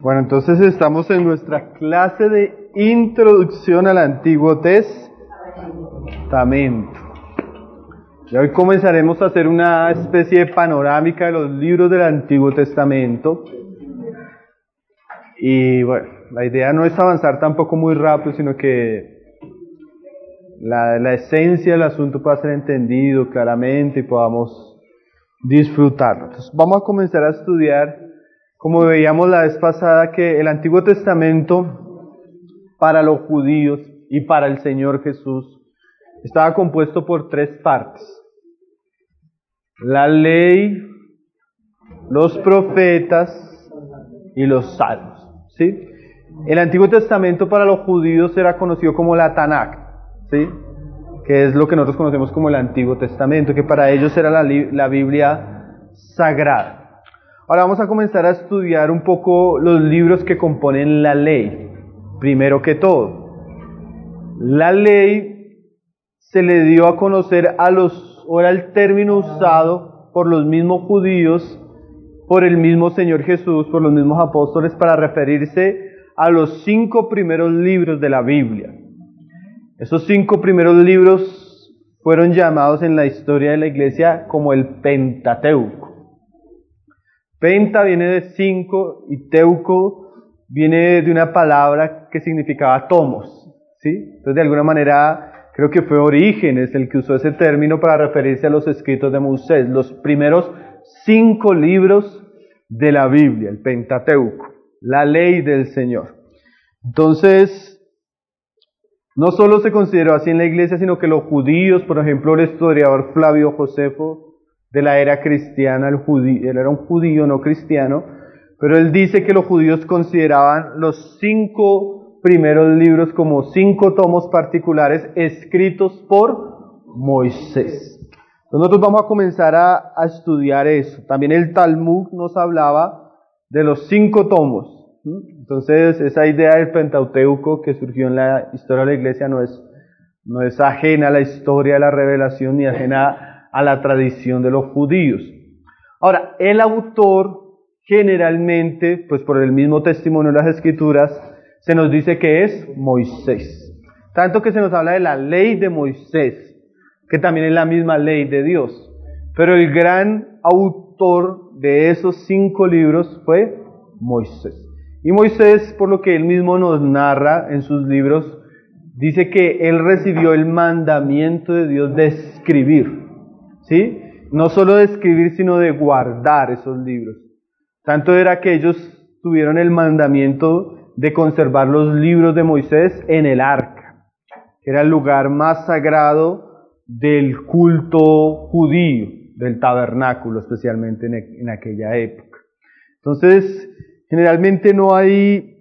Bueno, entonces estamos en nuestra clase de introducción al Antiguo Testamento. Y hoy comenzaremos a hacer una especie de panorámica de los libros del Antiguo Testamento. Y bueno, la idea no es avanzar tampoco muy rápido, sino que la esencia del asunto pueda ser entendido claramente y podamos disfrutarlo. Entonces vamos a comenzar a estudiar, como veíamos la vez pasada, que el Antiguo Testamento para los judíos y para el Señor Jesús estaba compuesto por tres partes: la ley, los profetas y los salmos, ¿sí? El Antiguo Testamento para los judíos era conocido como la Tanakh, ¿sí? Que es lo que nosotros conocemos como el Antiguo Testamento, que para ellos era la Biblia sagrada. Ahora vamos a comenzar a estudiar un poco los libros que componen la ley. Primero que todo, la ley se le dio a conocer o era el término usado por los mismos judíos, por el mismo Señor Jesús, por los mismos apóstoles, para referirse a los 5 primeros libros de la Biblia. Esos 5 primeros libros fueron llamados en la historia de la iglesia como el Pentateuco. Penta viene de 5 y teuco viene de una palabra que significaba tomos, ¿sí? Entonces, de alguna manera, creo que fue Orígenes el que usó ese término para referirse a los escritos de Moisés, los primeros 5 libros de la Biblia, el Pentateuco, la ley del Señor. Entonces, no solo se consideró así en la iglesia, sino que los judíos, por ejemplo, el historiador Flavio Josefo, de la era cristiana, él era un judío no cristiano, pero él dice que los judíos consideraban los 5 primeros libros como 5 tomos particulares escritos por Moisés. Entonces nosotros vamos a comenzar a estudiar eso. También el Talmud nos hablaba de los 5 tomos. Entonces esa idea del Pentateuco que surgió en la historia de la iglesia no es ajena a la historia de la revelación ni ajena a la tradición de los judíos. Ahora, el autor generalmente, pues por el mismo testimonio de las Escrituras, se nos dice que es Moisés. Tanto que se nos habla de la ley de Moisés, que también es la misma ley de Dios. Pero el gran autor de esos 5 libros fue Moisés. Y Moisés, por lo que él mismo nos narra en sus libros, dice que él recibió el mandamiento de Dios de escribir. ¿Sí? No solo de escribir, sino de guardar esos libros. Tanto era que ellos tuvieron el mandamiento de conservar los libros de Moisés en el arca, que era el lugar más sagrado del culto judío, del tabernáculo, especialmente en aquella época. Entonces, generalmente no hay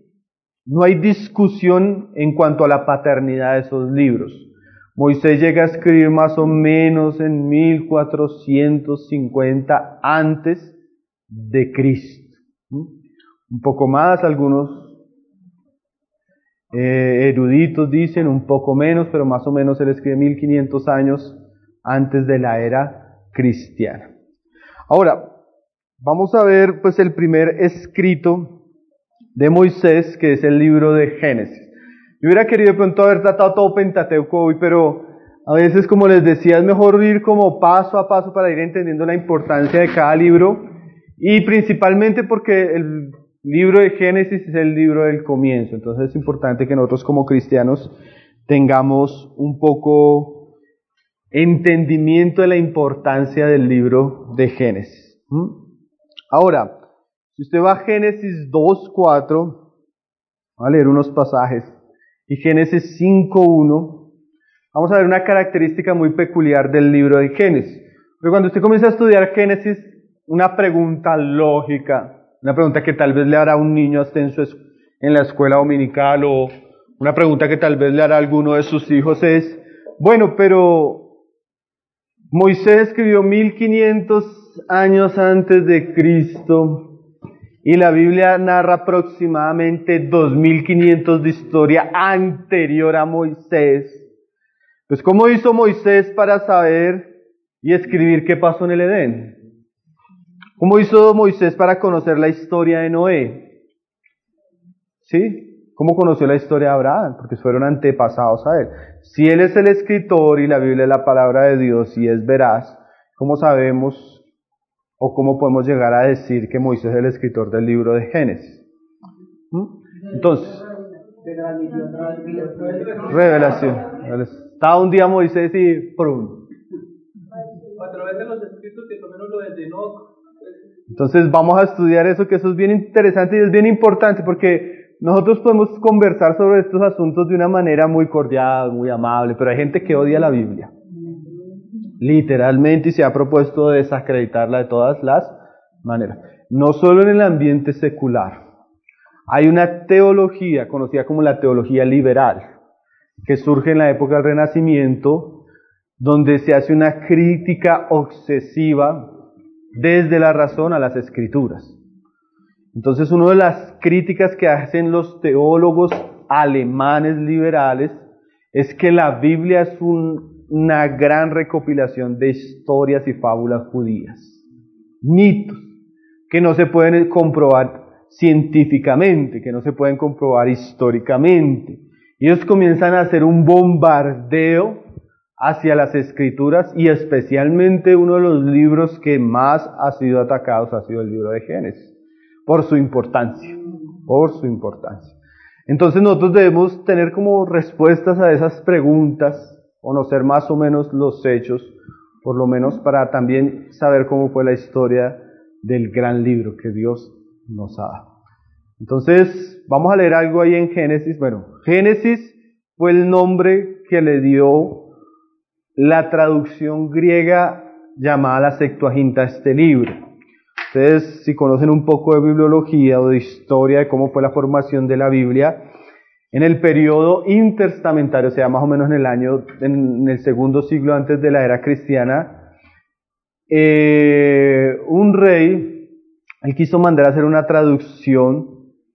discusión en cuanto a la paternidad de esos libros. Moisés llega a escribir más o menos en 1450 antes de Cristo. Un poco más, algunos eruditos dicen un poco menos, pero más o menos él escribe 1500 años antes de la era cristiana. Ahora, vamos a ver pues el primer escrito de Moisés, que es el libro de Génesis. Yo hubiera querido de pronto haber tratado todo Pentateuco hoy, pero a veces, como les decía, es mejor ir como paso a paso para ir entendiendo la importancia de cada libro, y principalmente porque el libro de Génesis es el libro del comienzo. Entonces es importante que nosotros como cristianos tengamos un poco entendimiento de la importancia del libro de Génesis. Ahora, si usted va a Génesis 2:4, voy a leer unos pasajes, y Génesis 5:1, vamos a ver una característica muy peculiar del libro de Génesis. Pero cuando usted comienza a estudiar Génesis, una pregunta lógica, una pregunta que tal vez le hará un niño hasta en la escuela dominical, o una pregunta que tal vez le hará alguno de sus hijos es: bueno, pero Moisés escribió 1500 años antes de Cristo, y la Biblia narra aproximadamente 2500 de historia anterior a Moisés. Pues, ¿cómo hizo Moisés para saber y escribir qué pasó en el Edén? ¿Cómo hizo Moisés para conocer la historia de Noé? ¿sí? ¿Cómo conoció la historia de Abraham? Porque fueron antepasados a él. Si él es el escritor y la Biblia es la palabra de Dios y es veraz, ¿cómo sabemos o cómo podemos llegar a decir que Moisés es el escritor del libro de Génesis? Entonces, revelación. Estaba un día Moisés y ¡prum! A través de los escritos, y por lo menos lo de Enoch. Entonces vamos a estudiar eso, que eso es bien interesante y es bien importante porque nosotros podemos conversar sobre estos asuntos de una manera muy cordial, muy amable, pero hay gente que odia la Biblia, literalmente, y se ha propuesto desacreditarla de todas las maneras. No solo en el ambiente secular. Hay una teología conocida como la teología liberal, que surge en la época del Renacimiento, donde se hace una crítica obsesiva desde la razón a las Escrituras. Entonces, una de las críticas que hacen los teólogos alemanes liberales es que la Biblia es una gran recopilación de historias y fábulas judías, mitos, que no se pueden comprobar científicamente, que no se pueden comprobar históricamente. Ellos comienzan a hacer un bombardeo hacia las Escrituras y especialmente uno de los libros que más ha sido atacados ha sido el libro de Génesis, por su importancia, Entonces nosotros debemos tener como respuestas a esas preguntas, conocer más o menos los hechos, por lo menos para también saber cómo fue la historia del gran libro que Dios nos ha dado. Entonces, vamos a leer algo ahí en Génesis. Bueno, Génesis fue el nombre que le dio la traducción griega llamada la Septuaginta a este libro. Ustedes, si conocen un poco de bibliología o de historia de cómo fue la formación de la Biblia, en el periodo intertestamentario, o sea, más o menos en el segundo siglo antes de la era cristiana, un rey, él quiso mandar a hacer una traducción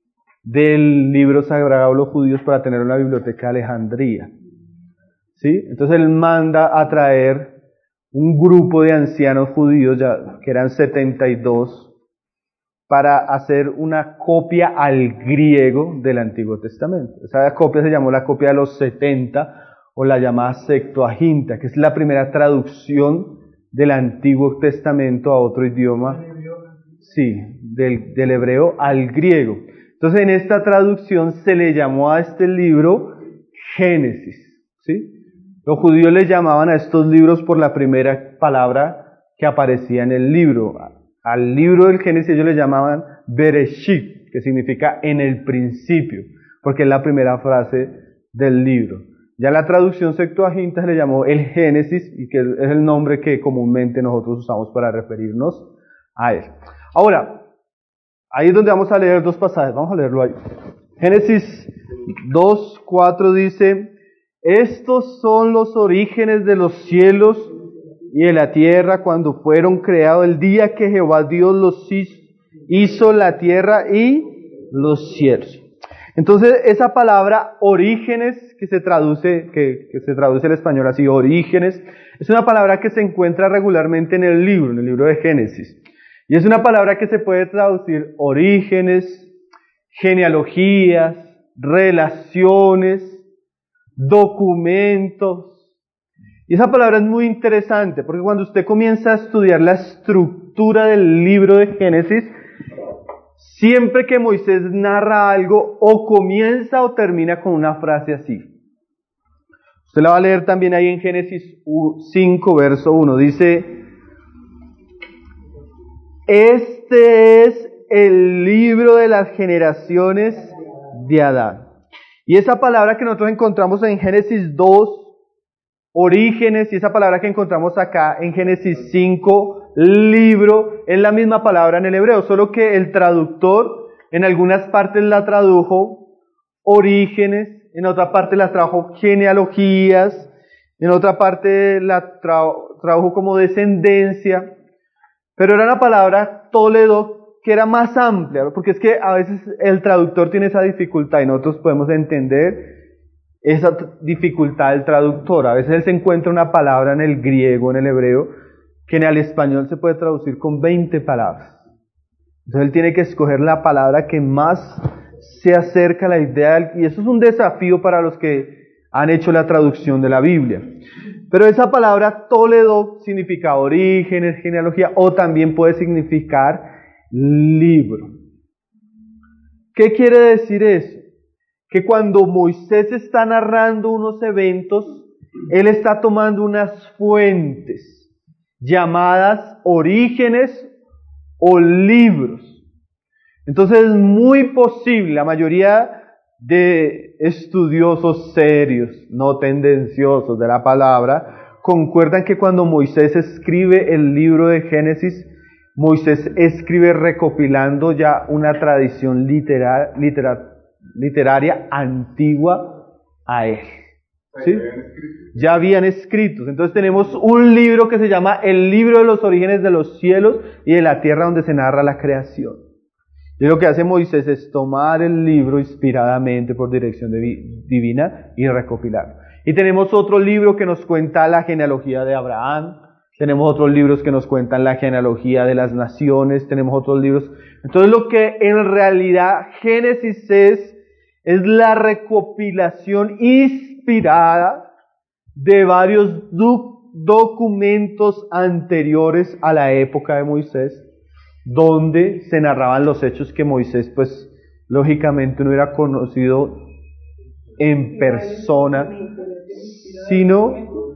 del libro sagrado de los judíos para tener una biblioteca de Alejandría. ¿Sí? Entonces él manda a traer un grupo de ancianos judíos, que eran 72, para hacer una copia al griego del Antiguo Testamento. Esa copia se llamó la copia de los 70, o la llamada Septuaginta, que es la primera traducción del Antiguo Testamento a otro idioma. Sí, del hebreo al griego. Entonces en esta traducción se le llamó a este libro Génesis, ¿sí? Los judíos le llamaban a estos libros por la primera palabra que aparecía en el libro. Al libro del Génesis ellos le llamaban Bereshit, que significa en el principio, porque es la primera frase del libro. Ya la traducción Septuaginta se le llamó el Génesis, y que es el nombre que comúnmente nosotros usamos para referirnos a él. Ahora, ahí es donde vamos a leer dos pasajes, vamos a leerlo ahí. Génesis 2:4 dice: estos son los orígenes de los cielos y de la tierra cuando fueron creados el día que Jehová Dios los hizo la tierra y los cielos. Entonces esa palabra orígenes, que se traduce al español así, orígenes, es una palabra que se encuentra regularmente en el libro de Génesis. Y es una palabra que se puede traducir orígenes, genealogías, relaciones, documentos. Y esa palabra es muy interesante, porque cuando usted comienza a estudiar la estructura del libro de Génesis, siempre que Moisés narra algo, o comienza o termina con una frase así. Usted la va a leer también ahí en Génesis 5, verso 1. Dice: este es el libro de las generaciones de Adán. Y esa palabra que nosotros encontramos en Génesis 2, orígenes, y esa palabra que encontramos acá en Génesis 5, libro, es la misma palabra en el hebreo, solo que el traductor en algunas partes la tradujo orígenes, en otra parte la tradujo genealogías, en otra parte la tradujo como descendencia, pero era una palabra toledo que era más amplia, ¿no? Porque es que a veces el traductor tiene esa dificultad y nosotros podemos entender esa dificultad del traductor. A veces él se encuentra una palabra en el griego, en el hebreo, que en el español se puede traducir con 20 palabras. Entonces él tiene que escoger la palabra que más se acerca a la idea, y eso es un desafío para los que han hecho la traducción de la Biblia. Pero esa palabra Toledo significa orígenes, genealogía, o también puede significar libro. ¿Qué quiere decir eso? Que cuando Moisés está narrando unos eventos, él está tomando unas fuentes llamadas orígenes o libros. Entonces es muy posible, la mayoría de estudiosos serios, no tendenciosos de la palabra, concuerdan que cuando Moisés escribe el libro de Génesis, Moisés escribe recopilando ya una tradición literaria antigua a él. ¿Sí? Ya habían escritos. Entonces tenemos un libro que se llama el libro de los orígenes de los cielos y de la tierra, donde se narra la creación. Y lo que hace Moisés es tomar el libro inspiradamente por dirección divina y recopilarlo. Y tenemos otro libro que nos cuenta la genealogía de Abraham. Tenemos otros libros que nos cuentan la genealogía de las naciones. Tenemos otros libros. Entonces lo que en realidad Génesis es la recopilación inspirada de varios documentos anteriores a la época de Moisés, donde se narraban los hechos que Moisés, pues, lógicamente no era conocido en persona, sino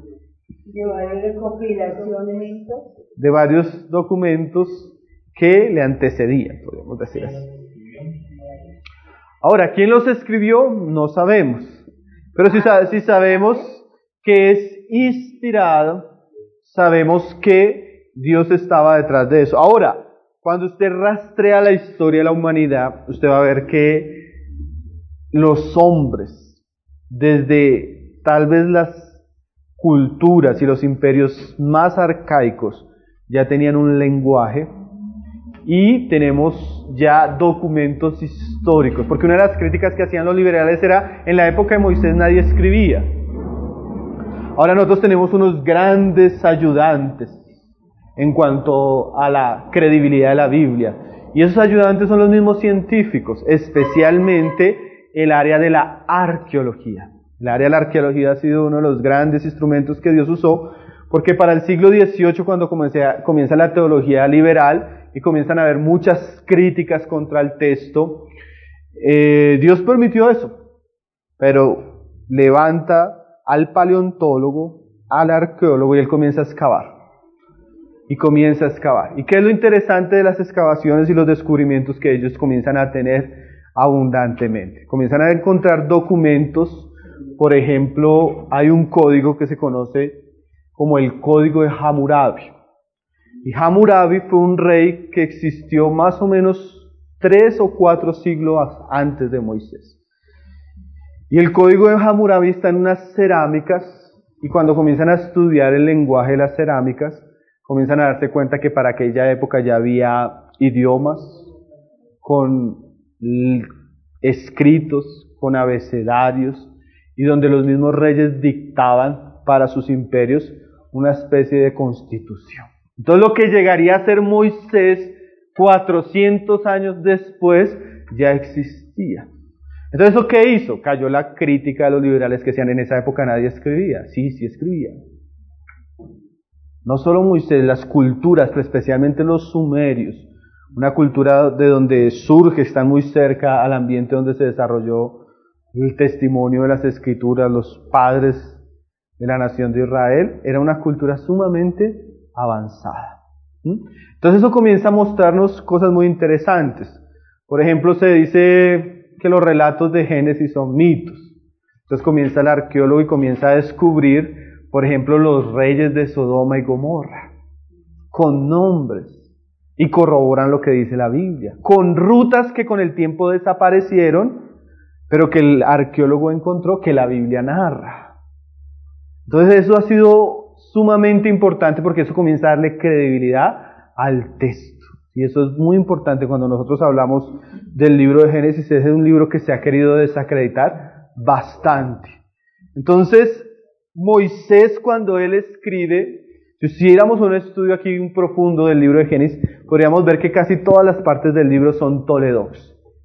de varios documentos que le antecedían, podemos decir así. Ahora, ¿quién los escribió? No sabemos. Pero si sabemos que es inspirado, sabemos que Dios estaba detrás de eso. Ahora, cuando usted rastrea la historia de la humanidad, usted va a ver que los hombres, desde tal vez las culturas y los imperios más arcaicos, ya tenían un lenguaje, y tenemos ya documentos históricos, porque una de las críticas que hacían los liberales era, en la época de Moisés nadie escribía. Ahora nosotros tenemos unos grandes ayudantes en cuanto a la credibilidad de la Biblia, y esos ayudantes son los mismos científicos, especialmente el área de la arqueología. El área de la arqueología ha sido uno de los grandes instrumentos que Dios usó, porque para el siglo XVIII, cuando comienza la teología liberal y comienzan a haber muchas críticas contra el texto, Dios permitió eso, pero levanta al paleontólogo, al arqueólogo, y él comienza a excavar. Y comienza a excavar. ¿Y qué es lo interesante de las excavaciones y los descubrimientos que ellos comienzan a tener abundantemente? Comienzan a encontrar documentos. Por ejemplo, hay un código que se conoce como el Código de Hammurabi. Y Hammurabi fue un rey que existió más o menos 3 o 4 siglos antes de Moisés. Y el Código de Hammurabi está en unas cerámicas, y cuando comienzan a estudiar el lenguaje de las cerámicas, comienzan a darse cuenta que para aquella época ya había idiomas con escritos, con abecedarios, y donde los mismos reyes dictaban para sus imperios una especie de constitución. Entonces lo que llegaría a ser Moisés 400 años después ya existía. Entonces ¿eso qué hizo? Cayó la crítica de los liberales que decían, en esa época nadie escribía. Sí escribía. No solo Moisés, las culturas, pero especialmente los sumerios, una cultura de donde surge, están muy cerca al ambiente donde se desarrolló el testimonio de las escrituras, los padres de la nación de Israel, era una cultura sumamente avanzada. Entonces eso comienza a mostrarnos cosas muy interesantes. Por ejemplo, se dice que los relatos de Génesis son mitos. Entonces comienza el arqueólogo y comienza a descubrir, por ejemplo, los reyes de Sodoma y Gomorra, con nombres, y corroboran lo que dice la Biblia, con rutas que con el tiempo desaparecieron, pero que el arqueólogo encontró que la Biblia narra. Entonces eso ha sido sumamente importante, porque eso comienza a darle credibilidad al texto. Y eso es muy importante cuando nosotros hablamos del libro de Génesis. Es un libro que se ha querido desacreditar bastante. Entonces, Moisés, cuando él escribe, si hiciéramos un estudio aquí profundo del libro de Génesis, podríamos ver que casi todas las partes del libro son toledos.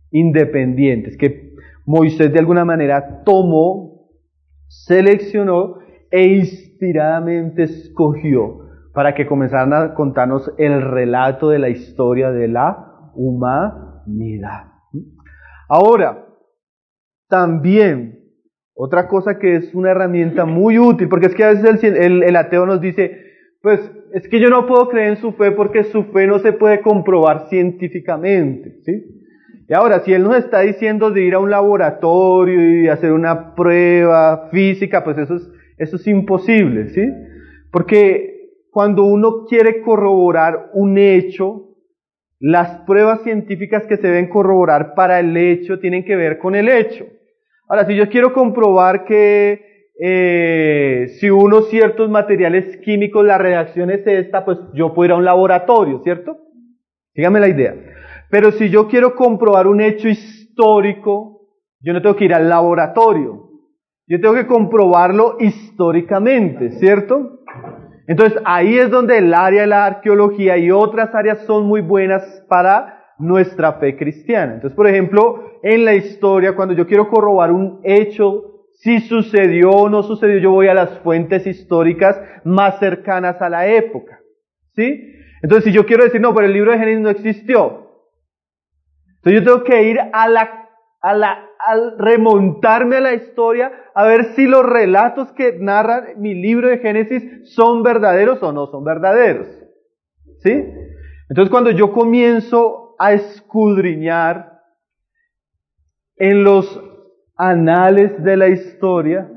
independientes, que Moisés de alguna manera tomó, seleccionó e inspiradamente escogió para que comenzaran a contarnos el relato de la historia de la humanidad. Ahora, también, otra cosa que es una herramienta muy útil, porque es que a veces el ateo nos dice, pues es que yo no puedo creer en su fe porque su fe no se puede comprobar científicamente, ¿sí? Y ahora, si él nos está diciendo de ir a un laboratorio y hacer una prueba física, pues eso es imposible, ¿sí? Porque cuando uno quiere corroborar un hecho, las pruebas científicas que se deben corroborar para el hecho tienen que ver con el hecho. Ahora, si yo quiero comprobar que si unos ciertos materiales químicos, la reacción es esta, pues yo puedo ir a un laboratorio, ¿cierto? Dígame la idea. Pero si yo quiero comprobar un hecho histórico, yo no tengo que ir al laboratorio. Yo tengo que comprobarlo históricamente, ¿cierto? Entonces ahí es donde el área de la arqueología y otras áreas son muy buenas para nuestra fe cristiana. Entonces, por ejemplo, en la historia, cuando yo quiero corroborar un hecho, si sucedió o no sucedió, yo voy a las fuentes históricas más cercanas a la época, ¿sí? Entonces, si yo quiero decir, no, pero el libro de Génesis no existió, entonces yo tengo que ir al remontarme a la historia, a ver si los relatos que narra mi libro de Génesis son verdaderos o no son verdaderos, ¿sí? Entonces, cuando yo comienzo a escudriñar en los anales de la historia,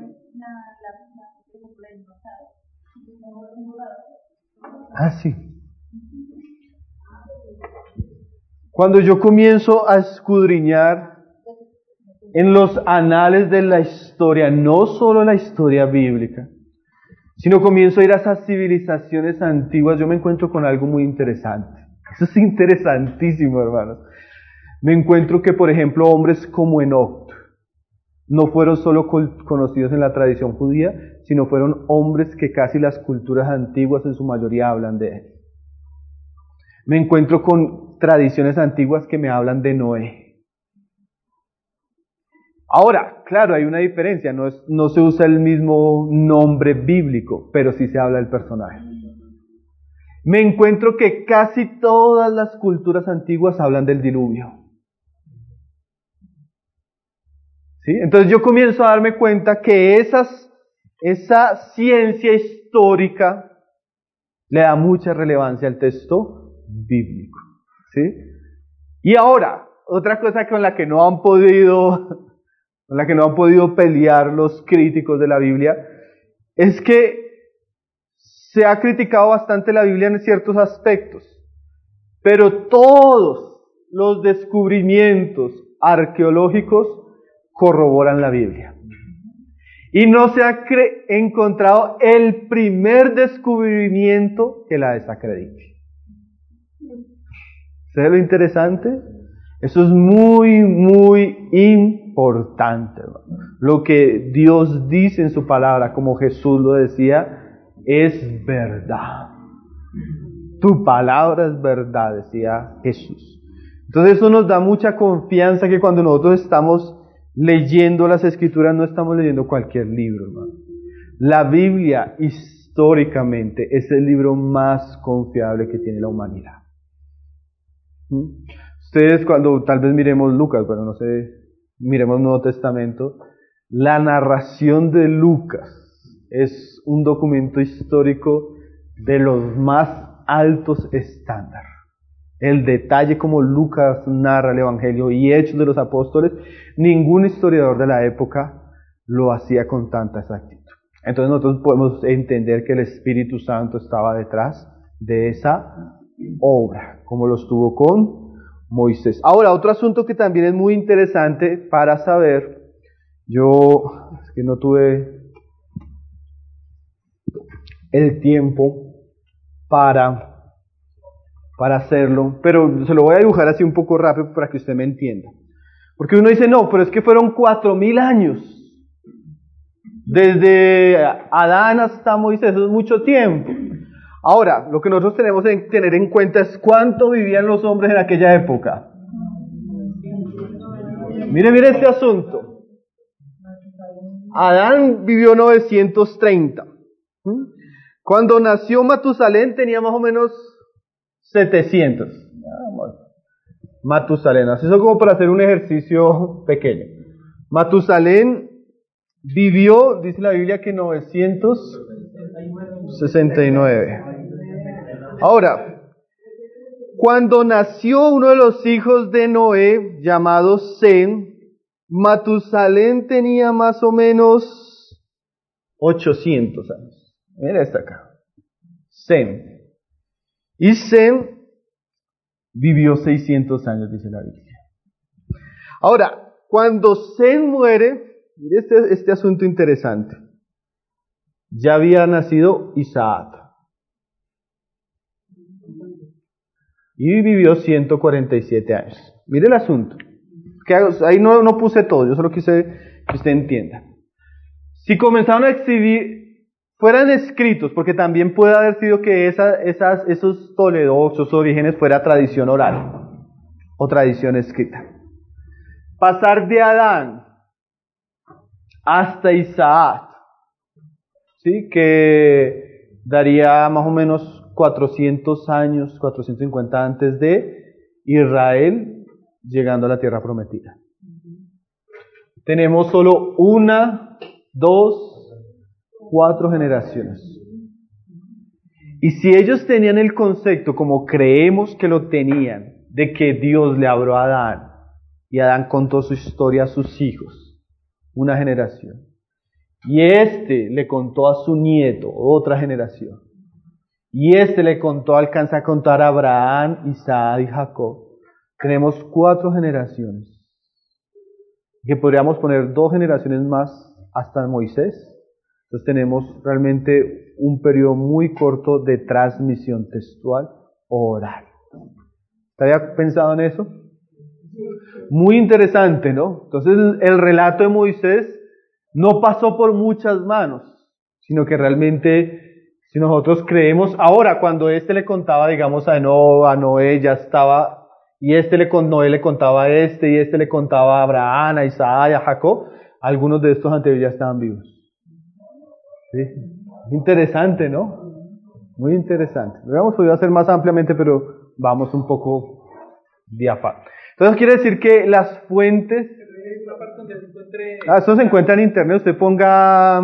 sí. Cuando yo comienzo a escudriñar en los anales de la historia, no solo la historia bíblica, sino comienzo a ir a esas civilizaciones antiguas, yo me encuentro con algo muy interesante. Eso es interesantísimo, hermanos. Me encuentro que, por ejemplo, hombres como Enoc no fueron solo conocidos en la tradición judía, sino fueron hombres que casi las culturas antiguas en su mayoría hablan de él. Me encuentro con tradiciones antiguas que me hablan de Noé. Ahora, claro, hay una diferencia, no se usa el mismo nombre bíblico, pero sí se habla del personaje. Me encuentro que casi todas las culturas antiguas hablan del diluvio. ¿Sí? Entonces yo comienzo a darme cuenta que esa ciencia histórica le da mucha relevancia al texto bíblico, ¿sí? Y ahora, otra cosa con la que no han podido pelear los críticos de la Biblia, es que se ha criticado bastante la Biblia en ciertos aspectos, pero todos los descubrimientos arqueológicos corroboran la Biblia. Y no se ha encontrado el primer descubrimiento que la desacredite. ¿Sabes lo interesante? Eso es muy, muy importante, hermano. Lo que Dios dice en su palabra, como Jesús lo decía, es verdad. Tu palabra es verdad, decía Jesús. Entonces eso nos da mucha confianza que cuando nosotros estamos leyendo las Escrituras no estamos leyendo cualquier libro, hermano. La Biblia históricamente es el libro más confiable que tiene la humanidad. Ustedes cuando tal vez miremos Lucas, bueno, no sé, miremos Nuevo Testamento, la narración de Lucas es un documento histórico de los más altos estándares. El detalle como Lucas narra el Evangelio y Hechos de los Apóstoles, ningún historiador de la época lo hacía con tanta exactitud. Entonces nosotros podemos entender que el Espíritu Santo estaba detrás de esa obra, como lo estuvo con Moisés. Ahora, otro asunto que también es muy interesante para saber, es que no tuve el tiempo para hacerlo, pero se lo voy a dibujar así un poco rápido para que usted me entienda. Porque uno dice, no, pero es que fueron 4000 años. Desde Adán hasta Moisés, eso es mucho tiempo. Ahora, lo que nosotros tenemos que tener en cuenta es cuánto vivían los hombres en aquella época. Mire este asunto. Adán vivió 930. Cuando nació Matusalén tenía más o menos 700. Matusalén, así es como para hacer un ejercicio pequeño. Matusalén vivió, dice la Biblia, que 969. Ahora, cuando nació uno de los hijos de Noé, llamado Sem, Matusalén tenía más o menos 800 años. Mira esta acá. Sem. Y Sem vivió 600 años, dice la Biblia. Ahora, cuando Sem muere, mire este asunto interesante. Ya había nacido Isaac. Y vivió 147 años. Mire el asunto. Que ahí no puse todo, yo solo quise que usted entienda. Si comenzaron a escribir, fueran escritos, porque también puede haber sido que esos toledosos orígenes fuera tradición oral o tradición escrita. Pasar de Adán hasta Isaac, ¿sí? Que daría más o menos 400 años, 450 antes de Israel llegando a la tierra prometida. Tenemos solo 1, 2, 4 generaciones. Y si ellos tenían el concepto, como creemos que lo tenían, de que Dios le habló a Adán, y Adán contó su historia a sus hijos, una generación, y le contó a su nieto, otra generación, y le contó, alcanza a contar a Abraham, Isaac y Jacob, tenemos 4 generaciones, que podríamos poner 2 generaciones más hasta Moisés. Entonces tenemos realmente un periodo muy corto de transmisión textual o oral. ¿Te había pensado en eso? Muy interesante, ¿no? Entonces el relato de Moisés no pasó por muchas manos, sino que realmente, si nosotros creemos, ahora cuando le contaba, digamos, a Noé ya estaba, y Noé le contaba a y le contaba a Abraham, a Isaac y a Jacob, algunos de estos anteriores ya estaban vivos. ¿Sí? Interesante, ¿no? Muy interesante. Lo habíamos podido hacer más ampliamente, pero vamos un poco de afán. Entonces quiere decir que las fuentes... Eso se encuentra en internet, usted ponga...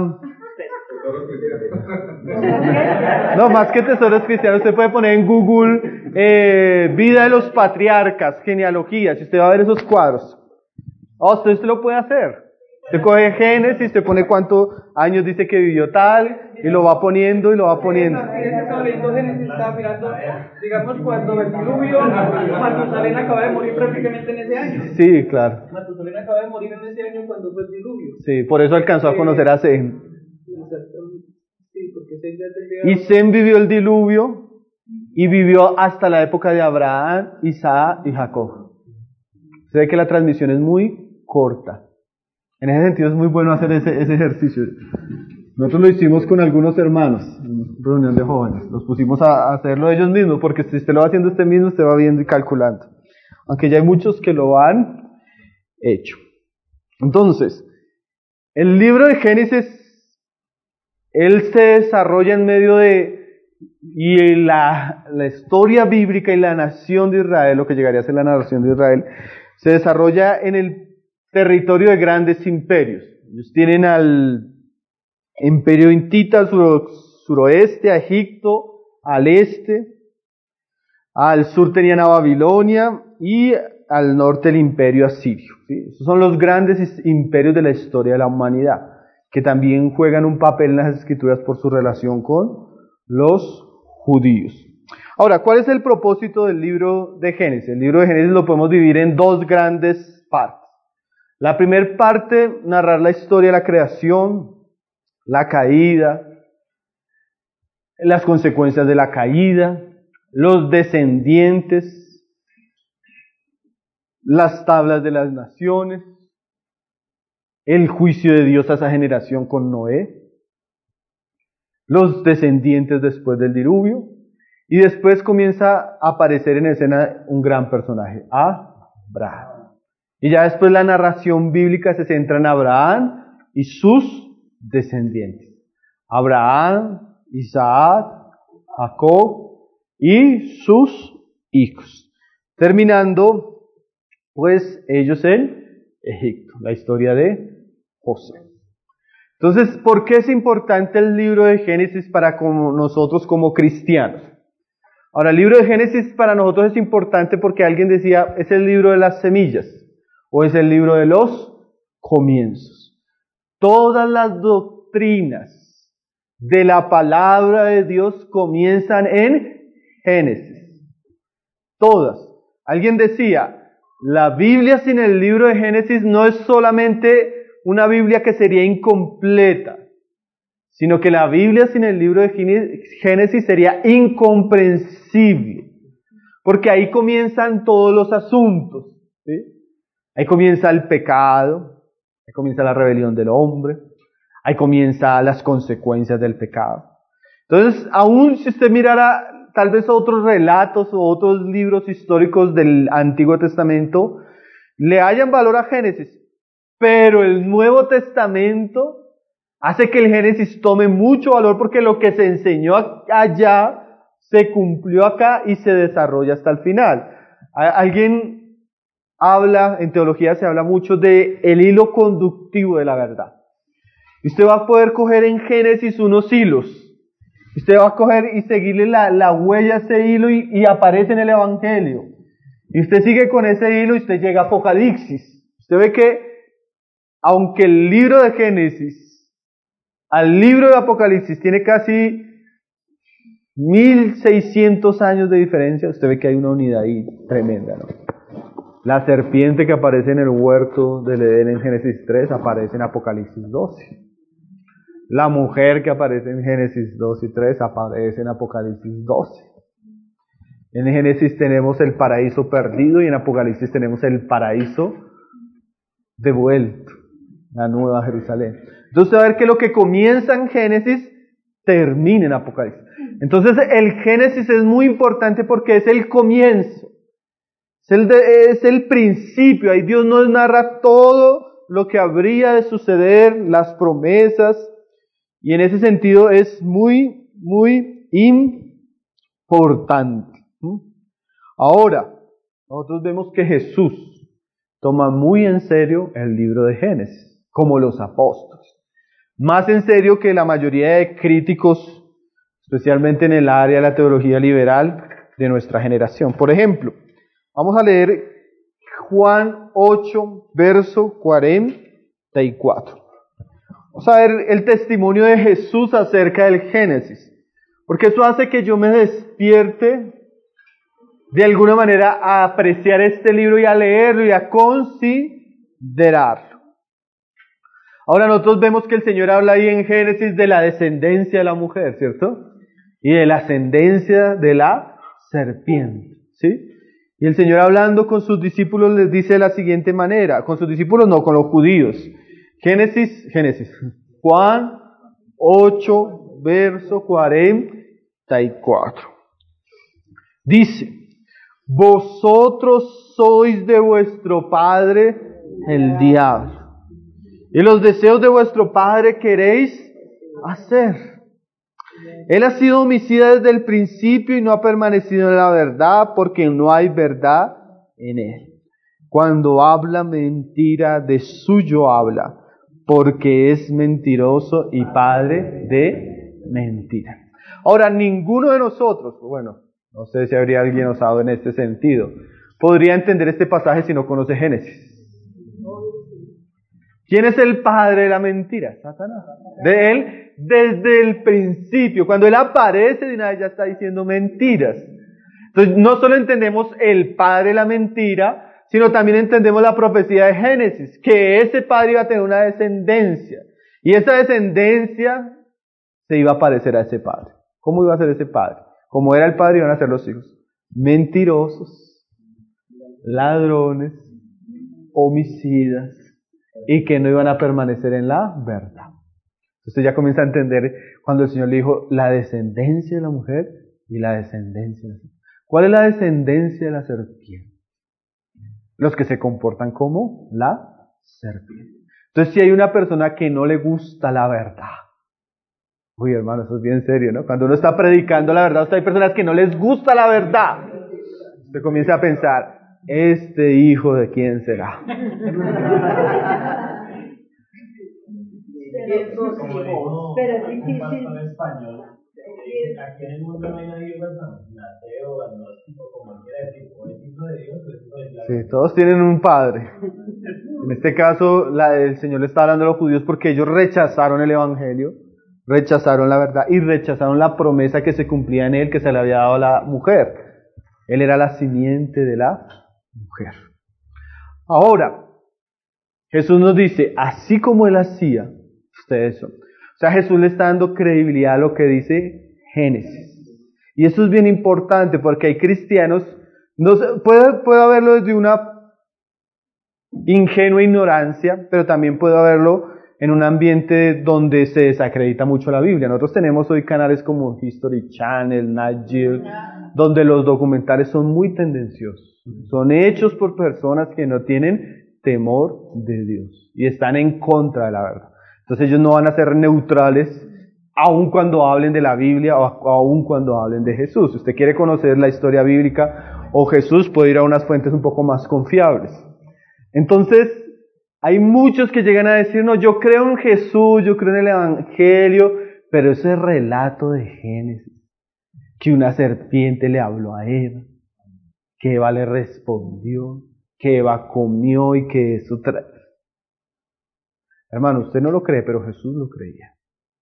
No, más que tesoros cristianos, usted puede poner en Google vida de los patriarcas, genealogías, y usted va a ver esos cuadros. Usted lo puede hacer. Usted coge Génesis, usted pone cuántos años dice que vivió tal, y lo va poniendo y lo va poniendo. Estaba leyendo Génesis, estaba mirando, digamos, cuando el diluvio, Matusalén acaba de morir prácticamente en ese año. Sí, claro. Matusalén acaba de morir en ese año cuando fue el diluvio. Sí, por eso alcanzó a conocer a Sem. Sí, porque Sem ya tendría... Y Sem vivió el diluvio y vivió hasta la época de Abraham, Isaac y Jacob. Se ve que la transmisión es muy corta. En ese sentido es muy bueno hacer ese ejercicio. Nosotros lo hicimos con algunos hermanos en reunión de jóvenes. Los pusimos a hacerlo ellos mismos, porque si usted lo va haciendo usted mismo, usted va viendo y calculando. Aunque ya hay muchos que lo han hecho. Entonces, el libro de Génesis, él se desarrolla en medio de... Y la historia bíblica y la nación de Israel, lo que llegaría a ser la nación de Israel, se desarrolla en el territorio de grandes imperios. Ellos tienen al imperio hitita al suroeste, a Egipto, al este, al sur tenían a Babilonia y al norte el imperio asirio. ¿Sí? Esos son los grandes imperios de la historia de la humanidad, que también juegan un papel en las escrituras por su relación con los judíos. Ahora, ¿cuál es el propósito del libro de Génesis? El libro de Génesis lo podemos dividir en 2 grandes partes. La primera parte, narrar la historia de la creación, la caída, las consecuencias de la caída, los descendientes, las tablas de las naciones, el juicio de Dios a esa generación con Noé, los descendientes después del diluvio, y después comienza a aparecer en escena un gran personaje, Abraham. Y ya después la narración bíblica se centra en Abraham y sus descendientes. Abraham, Isaac, Jacob y sus hijos. Terminando, pues, ellos en Egipto. La historia de José. Entonces, ¿por qué es importante el libro de Génesis para nosotros como cristianos? Ahora, el libro de Génesis para nosotros es importante porque alguien decía, es el libro de las semillas o es el libro de los comienzos. Todas las doctrinas de la palabra de Dios comienzan en Génesis. Todas. Alguien decía, la Biblia sin el libro de Génesis no es solamente una Biblia que sería incompleta, sino que la Biblia sin el libro de Génesis sería incomprensible, porque ahí comienzan todos los asuntos, ¿sí? Ahí comienza el pecado, ahí comienza la rebelión del hombre, ahí comienzan las consecuencias del pecado. Entonces, aún si usted mirara tal vez otros relatos o otros libros históricos del Antiguo Testamento, le hayan valor a Génesis, pero el Nuevo Testamento hace que el Génesis tome mucho valor porque lo que se enseñó allá se cumplió acá y se desarrolla hasta el final. Alguien habla, en teología se habla mucho de el hilo conductivo de la verdad. Usted va a poder coger en Génesis unos hilos. Usted va a coger y seguirle la huella a ese hilo y aparece en el Evangelio. Y usted sigue con ese hilo y usted llega a Apocalipsis. Usted ve que aunque el libro de Génesis al libro de Apocalipsis tiene casi 1600 años de diferencia, usted ve que hay una unidad ahí tremenda, ¿no? La serpiente que aparece en el huerto del Edén en Génesis 3 aparece en Apocalipsis 12. La mujer que aparece en Génesis 2 y 3 aparece en Apocalipsis 12. En Génesis tenemos el paraíso perdido y en Apocalipsis tenemos el paraíso devuelto, la nueva Jerusalén. Entonces, a ver que lo que comienza en Génesis termina en Apocalipsis. Entonces, el Génesis es muy importante porque es el comienzo, es el principio. Ahí Dios nos narra todo lo que habría de suceder, las promesas, y en ese sentido es muy, muy importante. Ahora, nosotros vemos que Jesús toma muy en serio el libro de Génesis, como los apóstoles. Más en serio que la mayoría de críticos, especialmente en el área de la teología liberal de nuestra generación. Por ejemplo, vamos a leer Juan 8, verso 44. Vamos a ver el testimonio de Jesús acerca del Génesis, porque eso hace que yo me despierte de alguna manera a apreciar este libro y a leerlo y a considerarlo. Ahora nosotros vemos que el Señor habla ahí en Génesis de la descendencia de la mujer, ¿cierto? Y de la ascendencia de la serpiente, ¿sí? Y el Señor hablando con sus discípulos les dice de la siguiente manera, con sus discípulos no, con los judíos. Juan 8, verso 44. Dice, vosotros sois de vuestro padre el diablo, y los deseos de vuestro padre queréis hacer. Él ha sido homicida desde el principio y no ha permanecido en la verdad, porque no hay verdad en él. Cuando habla mentira, de suyo habla, porque es mentiroso y padre de mentira. Ahora, ninguno de nosotros, bueno, no sé si habría alguien osado en este sentido, podría entender este pasaje si no conoce Génesis. ¿Quién es el padre de la mentira? Satanás. De él, desde el principio, cuando él aparece de una vez ya está diciendo mentiras. Entonces, no solo entendemos el padre de la mentira, sino también entendemos la profecía de Génesis, que ese padre iba a tener una descendencia, y esa descendencia se iba a parecer a ese padre. ¿Cómo iba a ser ese padre? Como era el padre, iban a ser los hijos. Mentirosos, ladrones, homicidas, y que no iban a permanecer en la verdad. Usted ya comienza a entender cuando el Señor le dijo la descendencia de la mujer y la descendencia de la serpiente. ¿Cuál es la descendencia de la serpiente? los que se comportan como la serpiente. Entonces, si hay una persona que no le gusta la verdad, uy, hermano, eso es bien serio, ¿no? Cuando uno está predicando la verdad, hay personas que no les gusta la verdad. Usted comienza a pensar, ¿este hijo de quién será? Pero es difícil. Aquí en el mundo no hay nadie ateo, agnóstico, como quiera decir, o es hijo de Dios o es hijo del diablo. Sí, todos tienen un padre. En este caso, el Señor le está hablando a los judíos porque ellos rechazaron el evangelio, rechazaron la verdad y rechazaron la promesa que se cumplía en él, que se le había dado a la mujer. Él era la simiente de la mujer. Ahora, Jesús nos dice, así como él hacía, ustedes son. O sea, Jesús le está dando credibilidad a lo que dice Génesis. Y eso es bien importante porque hay cristianos, puede haberlo desde una ingenua ignorancia, pero también puede haberlo en un ambiente donde se desacredita mucho la Biblia. Nosotros tenemos hoy canales como History Channel, Nat Geo, donde los documentales son muy tendenciosos. Son hechos por personas que no tienen temor de Dios y están en contra de la verdad. Entonces ellos no van a ser neutrales aun cuando hablen de la Biblia o aun cuando hablen de Jesús. Si usted quiere conocer la historia bíblica o Jesús, puede ir a unas fuentes un poco más confiables. Entonces, hay muchos que llegan a decir, no, yo creo en Jesús, yo creo en el Evangelio, pero ese relato de Génesis, que una serpiente le habló a Eva, que Eva le respondió, que Eva comió y que eso Hermano, usted no lo cree, pero Jesús lo creía.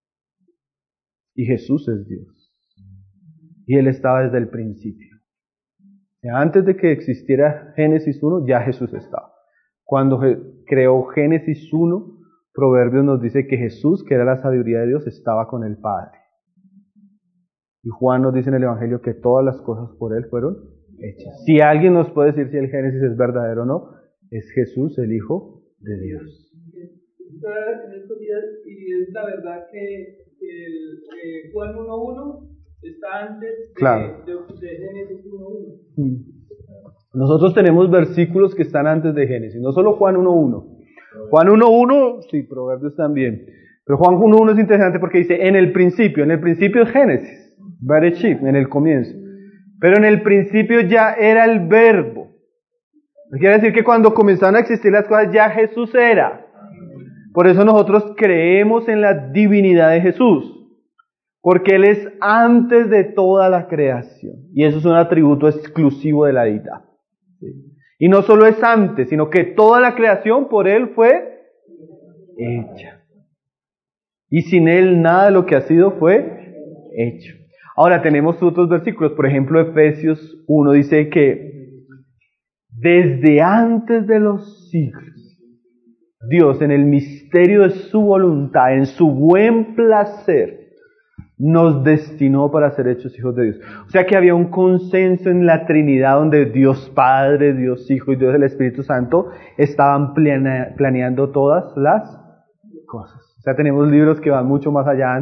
Y Jesús es Dios. Y Él estaba desde el principio. Antes de que existiera Génesis 1, ya Jesús estaba. Cuando creó Génesis 1, Proverbios nos dice que Jesús, que era la sabiduría de Dios, estaba con el Padre. Y Juan nos dice en el Evangelio que todas las cosas por Él fueron hechas. Si alguien nos puede decir si el Génesis es verdadero o no, es Jesús, el Hijo de Dios. En estos días, y es la verdad que el Juan 1.1 está antes de Génesis 1.1. Nosotros tenemos versículos que están antes de Génesis, no solo Juan 1.1. Juan 1.1, sí, Proverbios también. Pero Juan 1.1 es interesante porque dice, en el principio es Génesis, Bereshit, en el comienzo. Pero en el principio ya era el verbo. Quiere decir que cuando comenzaron a existir las cosas ya Jesús era. Por eso nosotros creemos en la divinidad de Jesús. Porque Él es antes de toda la creación. Y eso es un atributo exclusivo de la deidad. ¿Sí? Y no solo es antes, sino que toda la creación por Él fue hecha. Y sin Él nada de lo que ha sido fue hecho. Ahora tenemos otros versículos. Por ejemplo, Efesios 1 dice que desde antes de los siglos, Dios en el misterio de su voluntad, en su buen placer, nos destinó para ser hechos hijos de Dios. O sea que había un consenso en la Trinidad donde Dios Padre, Dios Hijo y Dios el Espíritu Santo estaban planeando todas las cosas. O sea, tenemos libros que van mucho más allá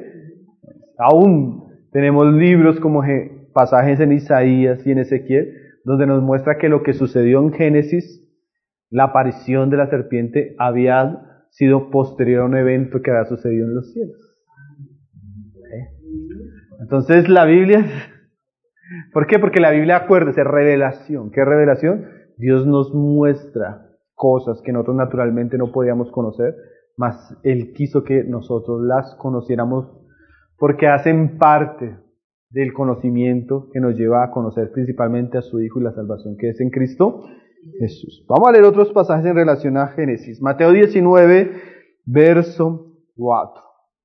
aún tenemos libros como pasajes en Isaías y en Ezequiel, donde nos muestra que lo que sucedió en Génesis, la aparición de la serpiente, había sido posterior a un evento que había sucedido en los cielos. Entonces la Biblia, ¿por qué? Porque la Biblia, acuérdese, es revelación. ¿Qué es revelación? Dios nos muestra cosas que nosotros naturalmente no podíamos conocer, mas Él quiso que nosotros las conociéramos porque hacen parte del conocimiento que nos lleva a conocer principalmente a su Hijo y la salvación que es en Cristo Jesús. Vamos a leer otros pasajes en relación a Génesis. Mateo 19, verso 4.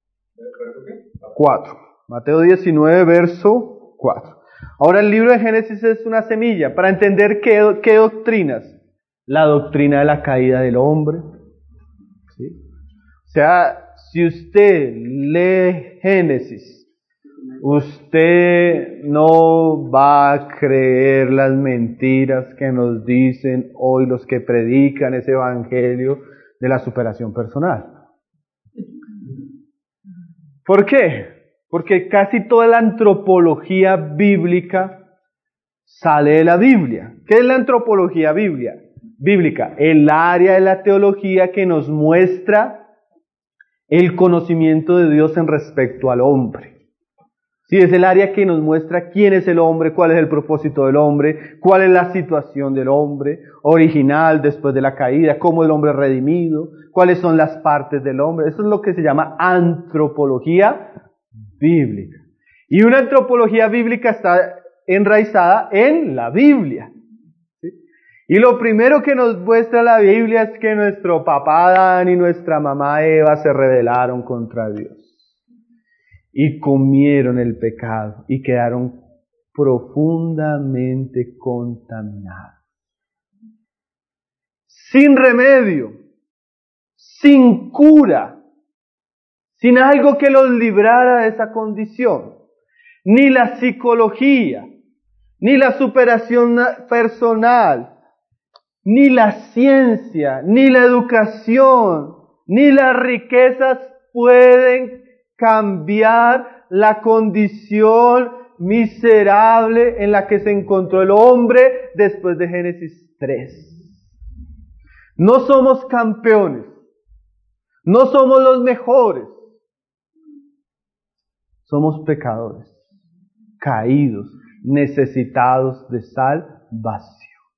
Mateo 19, verso 4. Ahora el libro de Génesis es una semilla para entender qué doctrinas. La doctrina de la caída del hombre. ¿Sí? O sea, si usted lee Génesis, usted no va a creer las mentiras que nos dicen hoy los que predican ese evangelio de la superación personal. ¿Por qué? Porque casi toda la antropología bíblica sale de la Biblia. ¿Qué es la antropología bíblica? bíblica, el área de la teología que nos muestra el conocimiento de Dios en respecto al hombre. Sí, es el área que nos muestra quién es el hombre, cuál es el propósito del hombre, cuál es la situación del hombre original después de la caída, cómo el hombre es redimido, cuáles son las partes del hombre. Eso es lo que se llama antropología bíblica. Y una antropología bíblica está enraizada en la Biblia. ¿Sí? Y lo primero que nos muestra la Biblia es que nuestro papá Adán y nuestra mamá Eva se rebelaron contra Dios. Y comieron el pecado y quedaron profundamente contaminados. Sin remedio, sin cura, sin algo que los librara de esa condición. Ni la psicología, ni la superación personal, ni la ciencia, ni la educación, ni las riquezas pueden cambiar la condición miserable en la que se encontró el hombre después de Génesis 3. No somos campeones, no somos los mejores, somos pecadores, caídos, necesitados de salvación.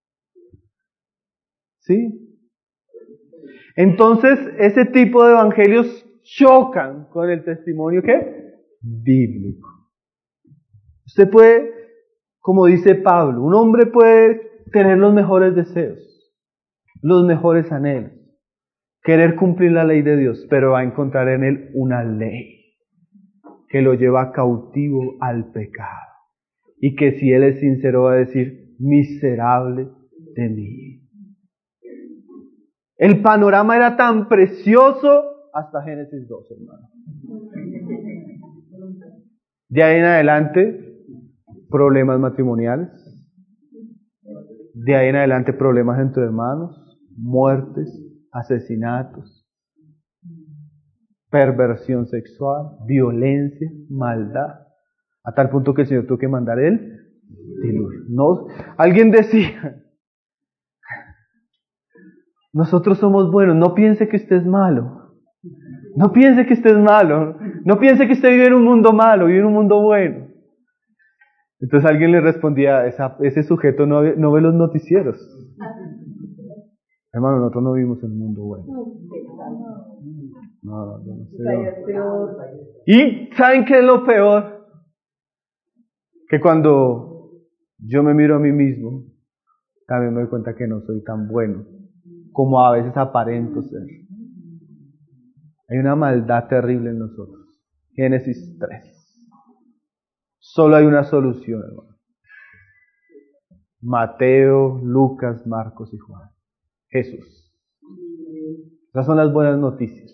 ¿Sí? Entonces, ese tipo de evangelios chocan con el testimonio ¿qué? Bíblico. Usted puede, como dice Pablo, un hombre puede tener los mejores deseos, los mejores anhelos, querer cumplir la ley de Dios, pero va a encontrar en él una ley que lo lleva cautivo al pecado. Y que si él es sincero va a decir, miserable de mí. El panorama era tan precioso hasta Génesis 2, hermano. De ahí en adelante, problemas matrimoniales. De ahí en adelante, problemas entre hermanos, muertes, asesinatos, perversión sexual, violencia, maldad. A tal punto que el Señor tuvo que mandar el diluvio. No, alguien decía, nosotros somos buenos, no piense que usted es malo. No piense que usted es malo. No piense que usted vive en un mundo malo, vive en un mundo bueno. Entonces alguien le respondía, ese sujeto no ve los noticieros. Hermano, nosotros no vivimos en un mundo bueno. No sé. Y ¿saben qué es lo peor? Que cuando yo me miro a mí mismo, también me doy cuenta que no soy tan bueno como a veces aparento ser. Hay una maldad terrible en nosotros. Génesis 3. Solo hay una solución, hermano. Mateo, Lucas, Marcos y Juan. Jesús. Esas son las buenas noticias.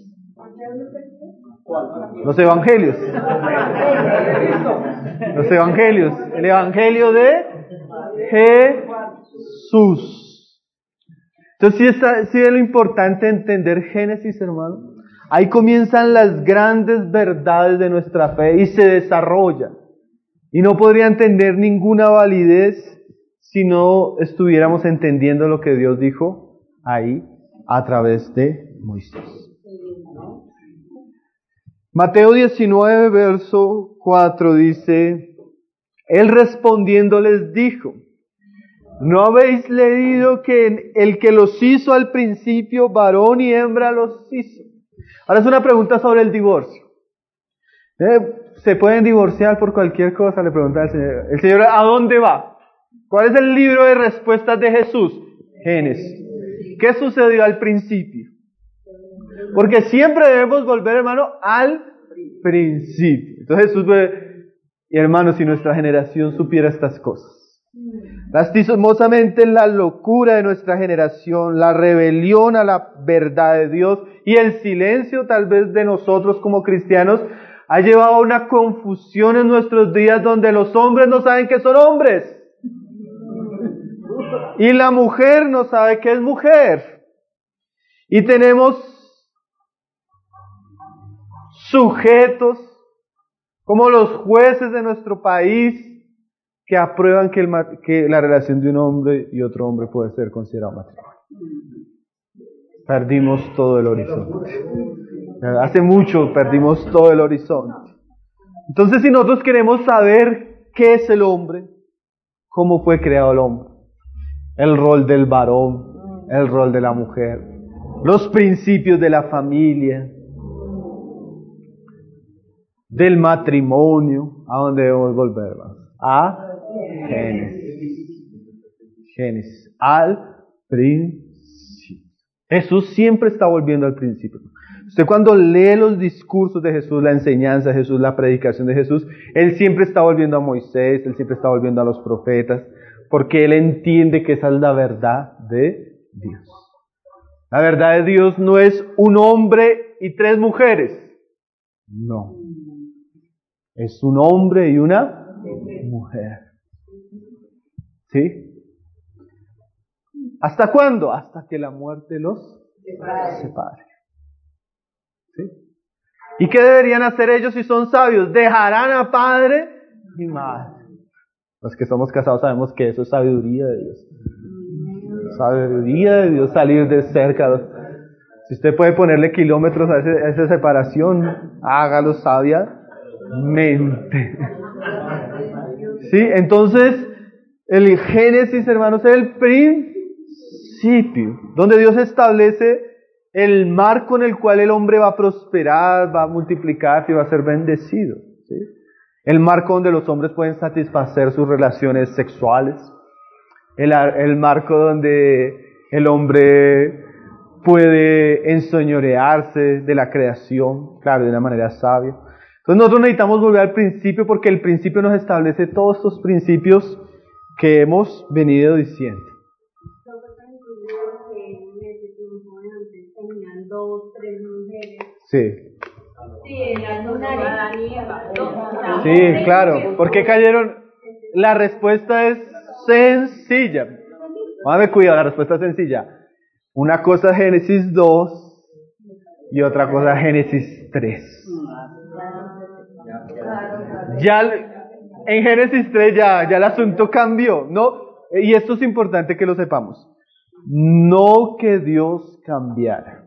Los evangelios. Los evangelios. El evangelio de Jesús. Entonces, sí es lo importante entender Génesis, hermano. Ahí comienzan las grandes verdades de nuestra fe y se desarrollan. Y no podrían tener ninguna validez si no estuviéramos entendiendo lo que Dios dijo ahí a través de Moisés. Mateo 19, verso 4 dice, Él respondiendo les dijo, ¿no habéis leído que el que los hizo al principio, varón y hembra los hizo? Ahora es una pregunta sobre el divorcio. ¿Se pueden divorciar por cualquier cosa? Le pregunta el Señor. El Señor, ¿a dónde va? ¿Cuál es el libro de respuestas de Jesús? Génesis. ¿Qué sucedió al principio? Porque siempre debemos volver, hermano, al principio. Entonces Jesús ve, y hermano, si nuestra generación supiera estas cosas. Lastimosamente la locura de nuestra generación, la rebelión a la verdad de Dios y el silencio tal vez de nosotros como cristianos ha llevado a una confusión en nuestros días donde los hombres no saben que son hombres y la mujer no sabe que es mujer. Y tenemos sujetos como los jueces de nuestro país que aprueban que la relación de un hombre y otro hombre puede ser considerado matrimonio. Perdimos todo el horizonte. Hace mucho perdimos todo el horizonte. Entonces, si nosotros queremos saber qué es el hombre, cómo fue creado el hombre, el rol del varón, el rol de la mujer, los principios de la familia, del matrimonio, ¿a dónde debemos volver? A Génesis, al principio. Jesús siempre está volviendo al principio. Usted cuando lee los discursos de Jesús, la enseñanza de Jesús, la predicación de Jesús, Él siempre está volviendo a Moisés, Él siempre está volviendo a los profetas, porque Él entiende que esa es la verdad de Dios. La verdad de Dios no es un hombre y 3 mujeres. No. Es un hombre y una mujer. ¿Sí? ¿Hasta cuándo? Hasta que la muerte los separe. ¿Sí? ¿Y qué deberían hacer ellos si son sabios? Dejarán a padre y madre. Los que somos casados sabemos que eso es sabiduría de Dios. Sabiduría de Dios, salir de cerca. Si usted puede ponerle kilómetros a esa separación, hágalo sabiamente. ¿Sí? Entonces, el Génesis, hermanos, es el principio, donde Dios establece el marco en el cual el hombre va a prosperar, va a multiplicarse y va a ser bendecido. ¿Sí? El marco donde los hombres pueden satisfacer sus relaciones sexuales. El marco donde el hombre puede enseñorearse de la creación, claro, de una manera sabia. Entonces nosotros necesitamos volver al principio porque el principio nos establece todos estos principios que hemos venido diciendo. Sí. Sí, claro. ¿Por qué cayeron? La respuesta es sencilla. Mándame cuidado, la respuesta es sencilla. Una cosa es Génesis 2 y otra cosa es Génesis 3. Ya en Génesis 3 ya el asunto cambió, ¿no? Y esto es importante que lo sepamos. No que Dios cambiara.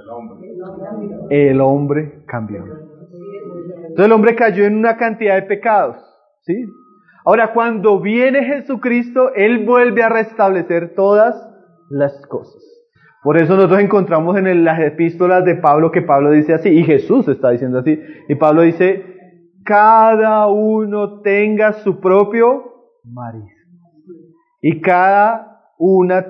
El hombre cambió. Entonces el hombre cayó en una cantidad de pecados, ¿sí? Ahora, cuando viene Jesucristo, Él vuelve a restablecer todas las cosas. Por eso nosotros encontramos en las epístolas de Pablo que Pablo dice así, y Jesús está diciendo así, y Pablo dice, cada uno tenga su propio marido, y cada uno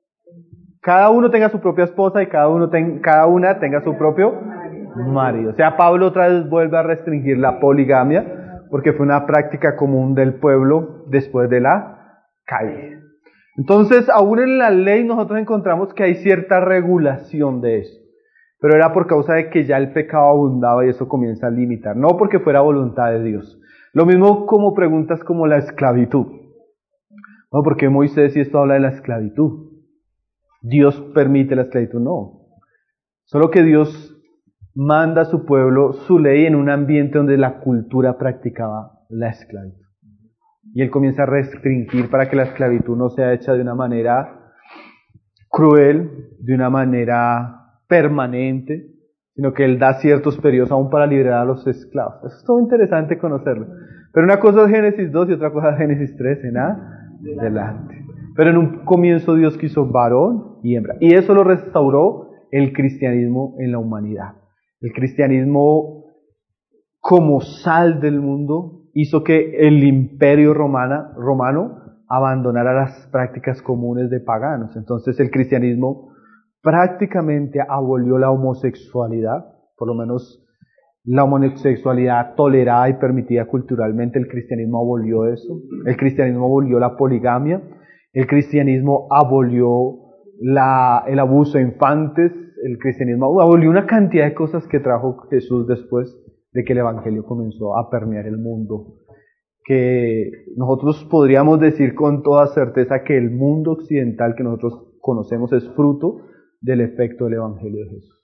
tenga su propia esposa, y cada una tenga su propio marido. O sea, Pablo otra vez vuelve a restringir la poligamia, porque fue una práctica común del pueblo después de la caída. Entonces, aún en la ley nosotros encontramos que hay cierta regulación de eso, pero era por causa de que ya el pecado abundaba y eso comienza a limitar, no porque fuera voluntad de Dios. Lo mismo como preguntas como la esclavitud. No, ¿por qué Moisés y esto habla de la esclavitud? ¿Dios permite la esclavitud? No. Solo que Dios manda a su pueblo su ley en un ambiente donde la cultura practicaba la esclavitud. Y Él comienza a restringir para que la esclavitud no sea hecha de una manera cruel, de una manera permanente, sino que Él da ciertos periodos aún para liberar a los esclavos. Eso es todo interesante conocerlo. Pero una cosa es Génesis 2 y otra cosa es Génesis 3 en adelante. Pero en un comienzo Dios quiso varón y hembra. Y eso lo restauró el cristianismo en la humanidad. El cristianismo, como sal del mundo, hizo que el imperio romano abandonara las prácticas comunes de paganos. Entonces el cristianismo prácticamente abolió la homosexualidad, por lo menos la homosexualidad tolerada y permitida culturalmente. El cristianismo abolió eso. El cristianismo abolió la poligamia. El cristianismo abolió el abuso de infantes. El cristianismo abolió una cantidad de cosas que trajo Jesús después de que el evangelio comenzó a permear el mundo. Que nosotros podríamos decir con toda certeza que el mundo occidental que nosotros conocemos es fruto del efecto del evangelio de Jesús.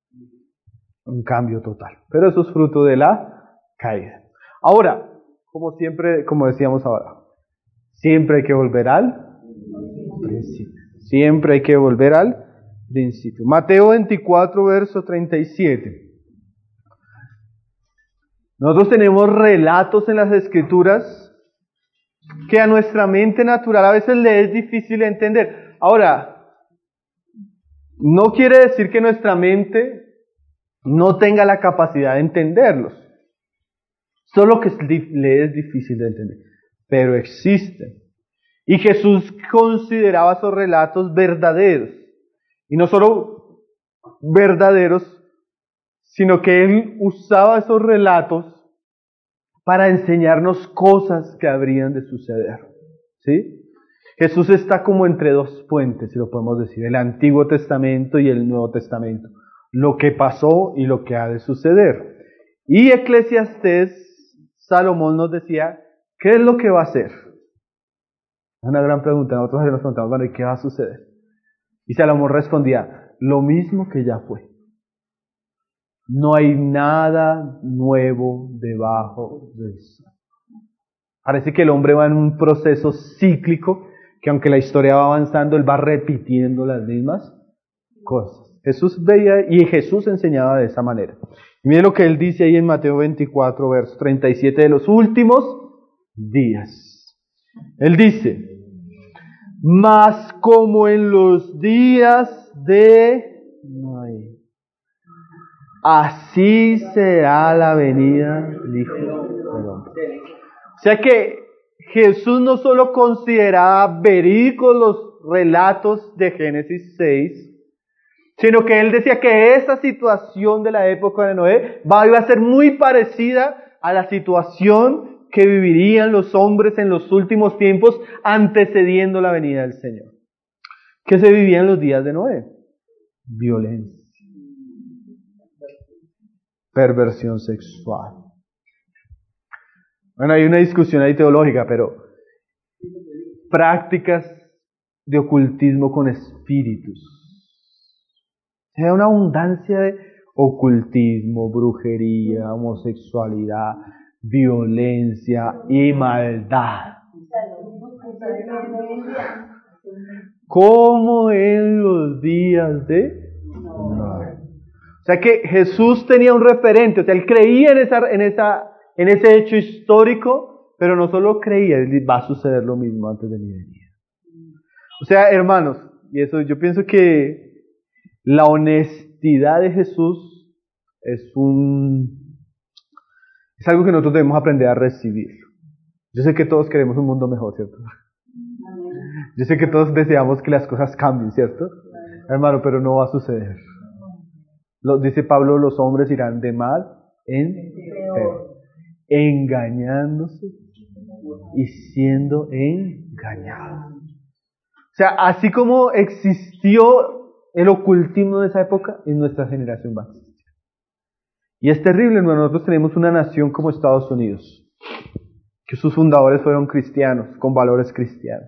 Un cambio total. Pero eso es fruto de la caída. Ahora, como siempre, como decíamos ahora, siempre hay que volver al principio. Siempre hay que volver al principio. Mateo 24, verso 37. Nosotros tenemos relatos en las Escrituras que a nuestra mente natural a veces le es difícil entender. Ahora, no quiere decir que nuestra mente no tenga la capacidad de entenderlos. Solo que le es difícil de entender. Pero existen. Y Jesús consideraba esos relatos verdaderos. Y no solo verdaderos, sino que Él usaba esos relatos para enseñarnos cosas que habrían de suceder. ¿Sí? Jesús está como entre dos puentes, si lo podemos decir, el Antiguo Testamento y el Nuevo Testamento. Lo que pasó y lo que ha de suceder. Y Eclesiastés, Salomón nos decía, ¿qué es lo que va a hacer? Es una gran pregunta. Nosotros nos preguntamos, bueno, ¿y qué va a suceder? Y Salomón respondía, lo mismo que ya fue. No hay nada nuevo debajo del sol. Parece que el hombre va en un proceso cíclico, que aunque la historia va avanzando, él va repitiendo las mismas cosas. Jesús veía y Jesús enseñaba de esa manera. Y miren lo que él dice ahí en Mateo 24, verso 37, de los últimos días. Él dice, mas como en los días de Noé, así será la venida del Hijo del Hombre. O sea que Jesús no solo consideraba verídicos los relatos de Génesis 6, sino que él decía que esa situación de la época de Noé iba a ser muy parecida a la situación que vivirían los hombres en los últimos tiempos antecediendo la venida del Señor. ¿Qué se vivía en los días de Noé? Violencia, perversión sexual. Bueno, hay una discusión ahí teológica, pero prácticas de ocultismo con espíritus. Hay una abundancia de ocultismo, brujería, homosexualidad, violencia y maldad. Como en los días de Noé. O sea que Jesús tenía un referente, o sea, él creía en ese hecho histórico, pero no solo creía, va a suceder lo mismo antes de mi venida. O sea, hermanos, y eso yo pienso que la honestidad de Jesús es algo que nosotros debemos aprender a recibir. Yo sé que todos queremos un mundo mejor, ¿cierto? Yo sé que todos deseamos que las cosas cambien, ¿cierto? Hermano, pero no va a suceder. Dice Pablo, los hombres irán de mal en peor, engañándose y siendo engañados. O sea, así como existió el ocultismo de esa época, en nuestra generación va a existir. Y es terrible, hermano. Nosotros tenemos una nación como Estados Unidos, que sus fundadores fueron cristianos, con valores cristianos.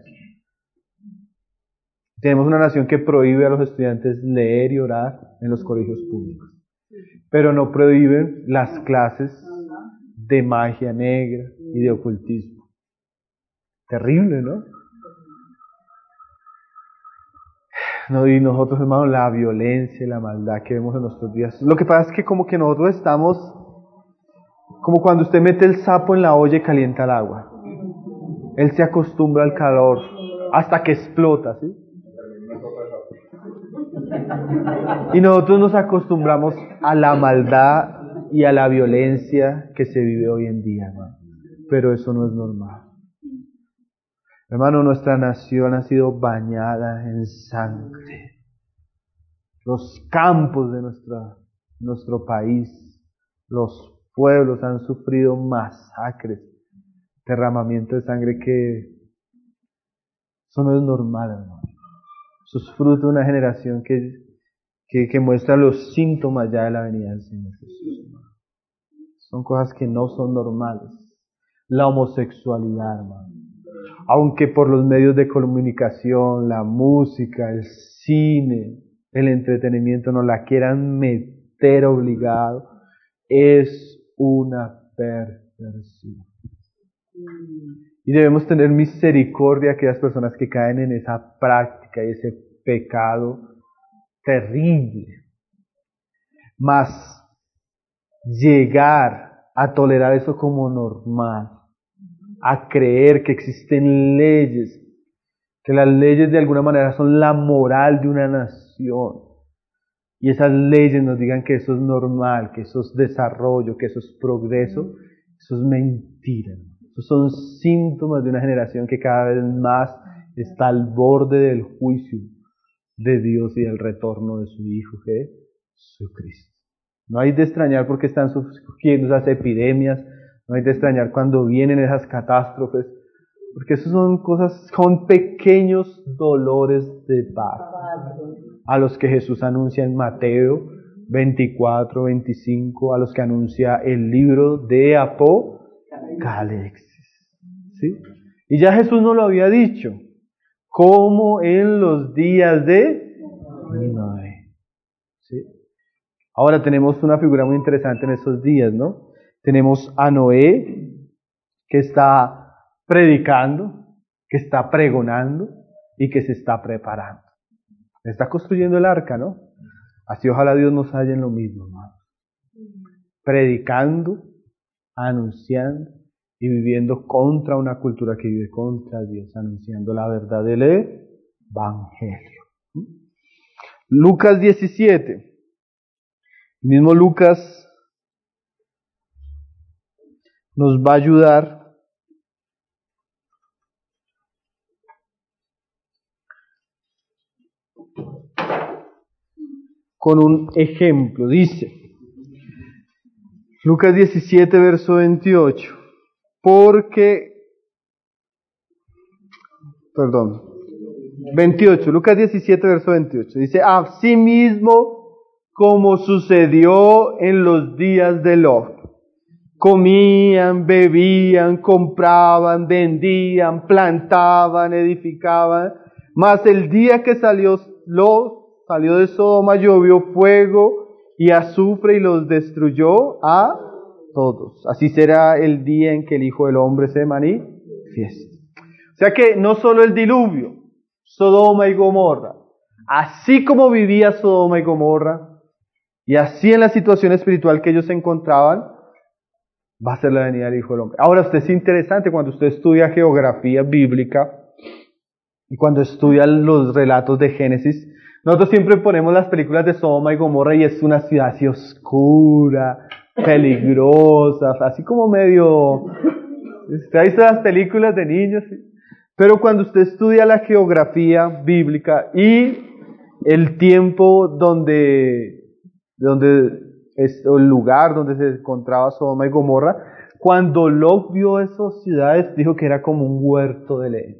Tenemos una nación que prohíbe a los estudiantes leer y orar en los colegios públicos, pero no prohíbe las clases de magia negra y de ocultismo. Terrible, ¿no? Y nosotros, hermanos, la violencia y la maldad que vemos en nuestros días. Lo que pasa es que como que nosotros estamos como cuando usted mete el sapo en la olla y calienta el agua. Él se acostumbra al calor hasta que explota, ¿sí? Y nosotros nos acostumbramos a la maldad y a la violencia que se vive hoy en día, hermano. Pero eso no es normal. Hermano, nuestra nación ha sido bañada en sangre. Los campos de nuestro país, los pueblos han sufrido masacres, derramamiento de sangre que eso no es normal, hermano. Eso es fruto de una generación que muestra los síntomas ya de la venida del Señor Jesús, hermano. Son cosas que no son normales. La homosexualidad, hermano. Aunque por los medios de comunicación, la música, el cine, el entretenimiento nos la quieran meter obligado, es una perversión. Y debemos tener misericordia a aquellas personas que caen en esa práctica y ese pecado terrible. Mas llegar a tolerar eso como normal, a creer que existen leyes, que las leyes de alguna manera son la moral de una nación, y esas leyes nos digan que eso es normal, que eso es desarrollo, que eso es progreso, eso es mentira. Esos son síntomas de una generación que cada vez más está al borde del juicio de Dios y del retorno de su Hijo Jesucristo. No hay de extrañar porque están surgiendo esas epidemias, no hay de extrañar cuando vienen esas catástrofes, porque eso son cosas, son pequeños dolores de paz a los que Jesús anuncia en Mateo 24, 25, a los que anuncia el libro de Apocalipsis. ¿Sí? Y ya Jesús nos lo había dicho, como en los días de Noé. ¿Sí? Ahora tenemos una figura muy interesante en esos días, ¿no? Tenemos a Noé, que está predicando, que está pregonando y que se está preparando. Está construyendo el arca, ¿no? Así ojalá Dios nos haya en lo mismo, hermano. Predicando, anunciando y viviendo contra una cultura que vive contra Dios, anunciando la verdad del Evangelio. Lucas 17. El mismo Lucas nos va a ayudar con un ejemplo. Dice, Lucas 17, verso 28, Lucas 17, verso 28, dice, asimismo como sucedió en los días de Lot, comían, bebían, compraban, vendían, plantaban, edificaban, mas el día que salió de Sodoma llovió fuego y azufre y los destruyó a todos. Así será el día en que el Hijo del Hombre se manifieste. O sea que no solo el diluvio, Sodoma y Gomorra, así como vivía Sodoma y Gomorra, y así en la situación espiritual que ellos se encontraban, va a ser la venida del Hijo del Hombre. Ahora, usted es interesante cuando usted estudia geografía bíblica y cuando estudia los relatos de Génesis. Nosotros siempre ponemos las películas de Sodoma y Gomorra y es una ciudad así oscura, peligrosa, así como medio... Usted ha visto las películas de niños, ¿sí? Pero cuando usted estudia la geografía bíblica y el tiempo donde es el lugar donde se encontraba Sodoma y Gomorra, cuando Lot vio esas ciudades, dijo que era como un huerto de leña.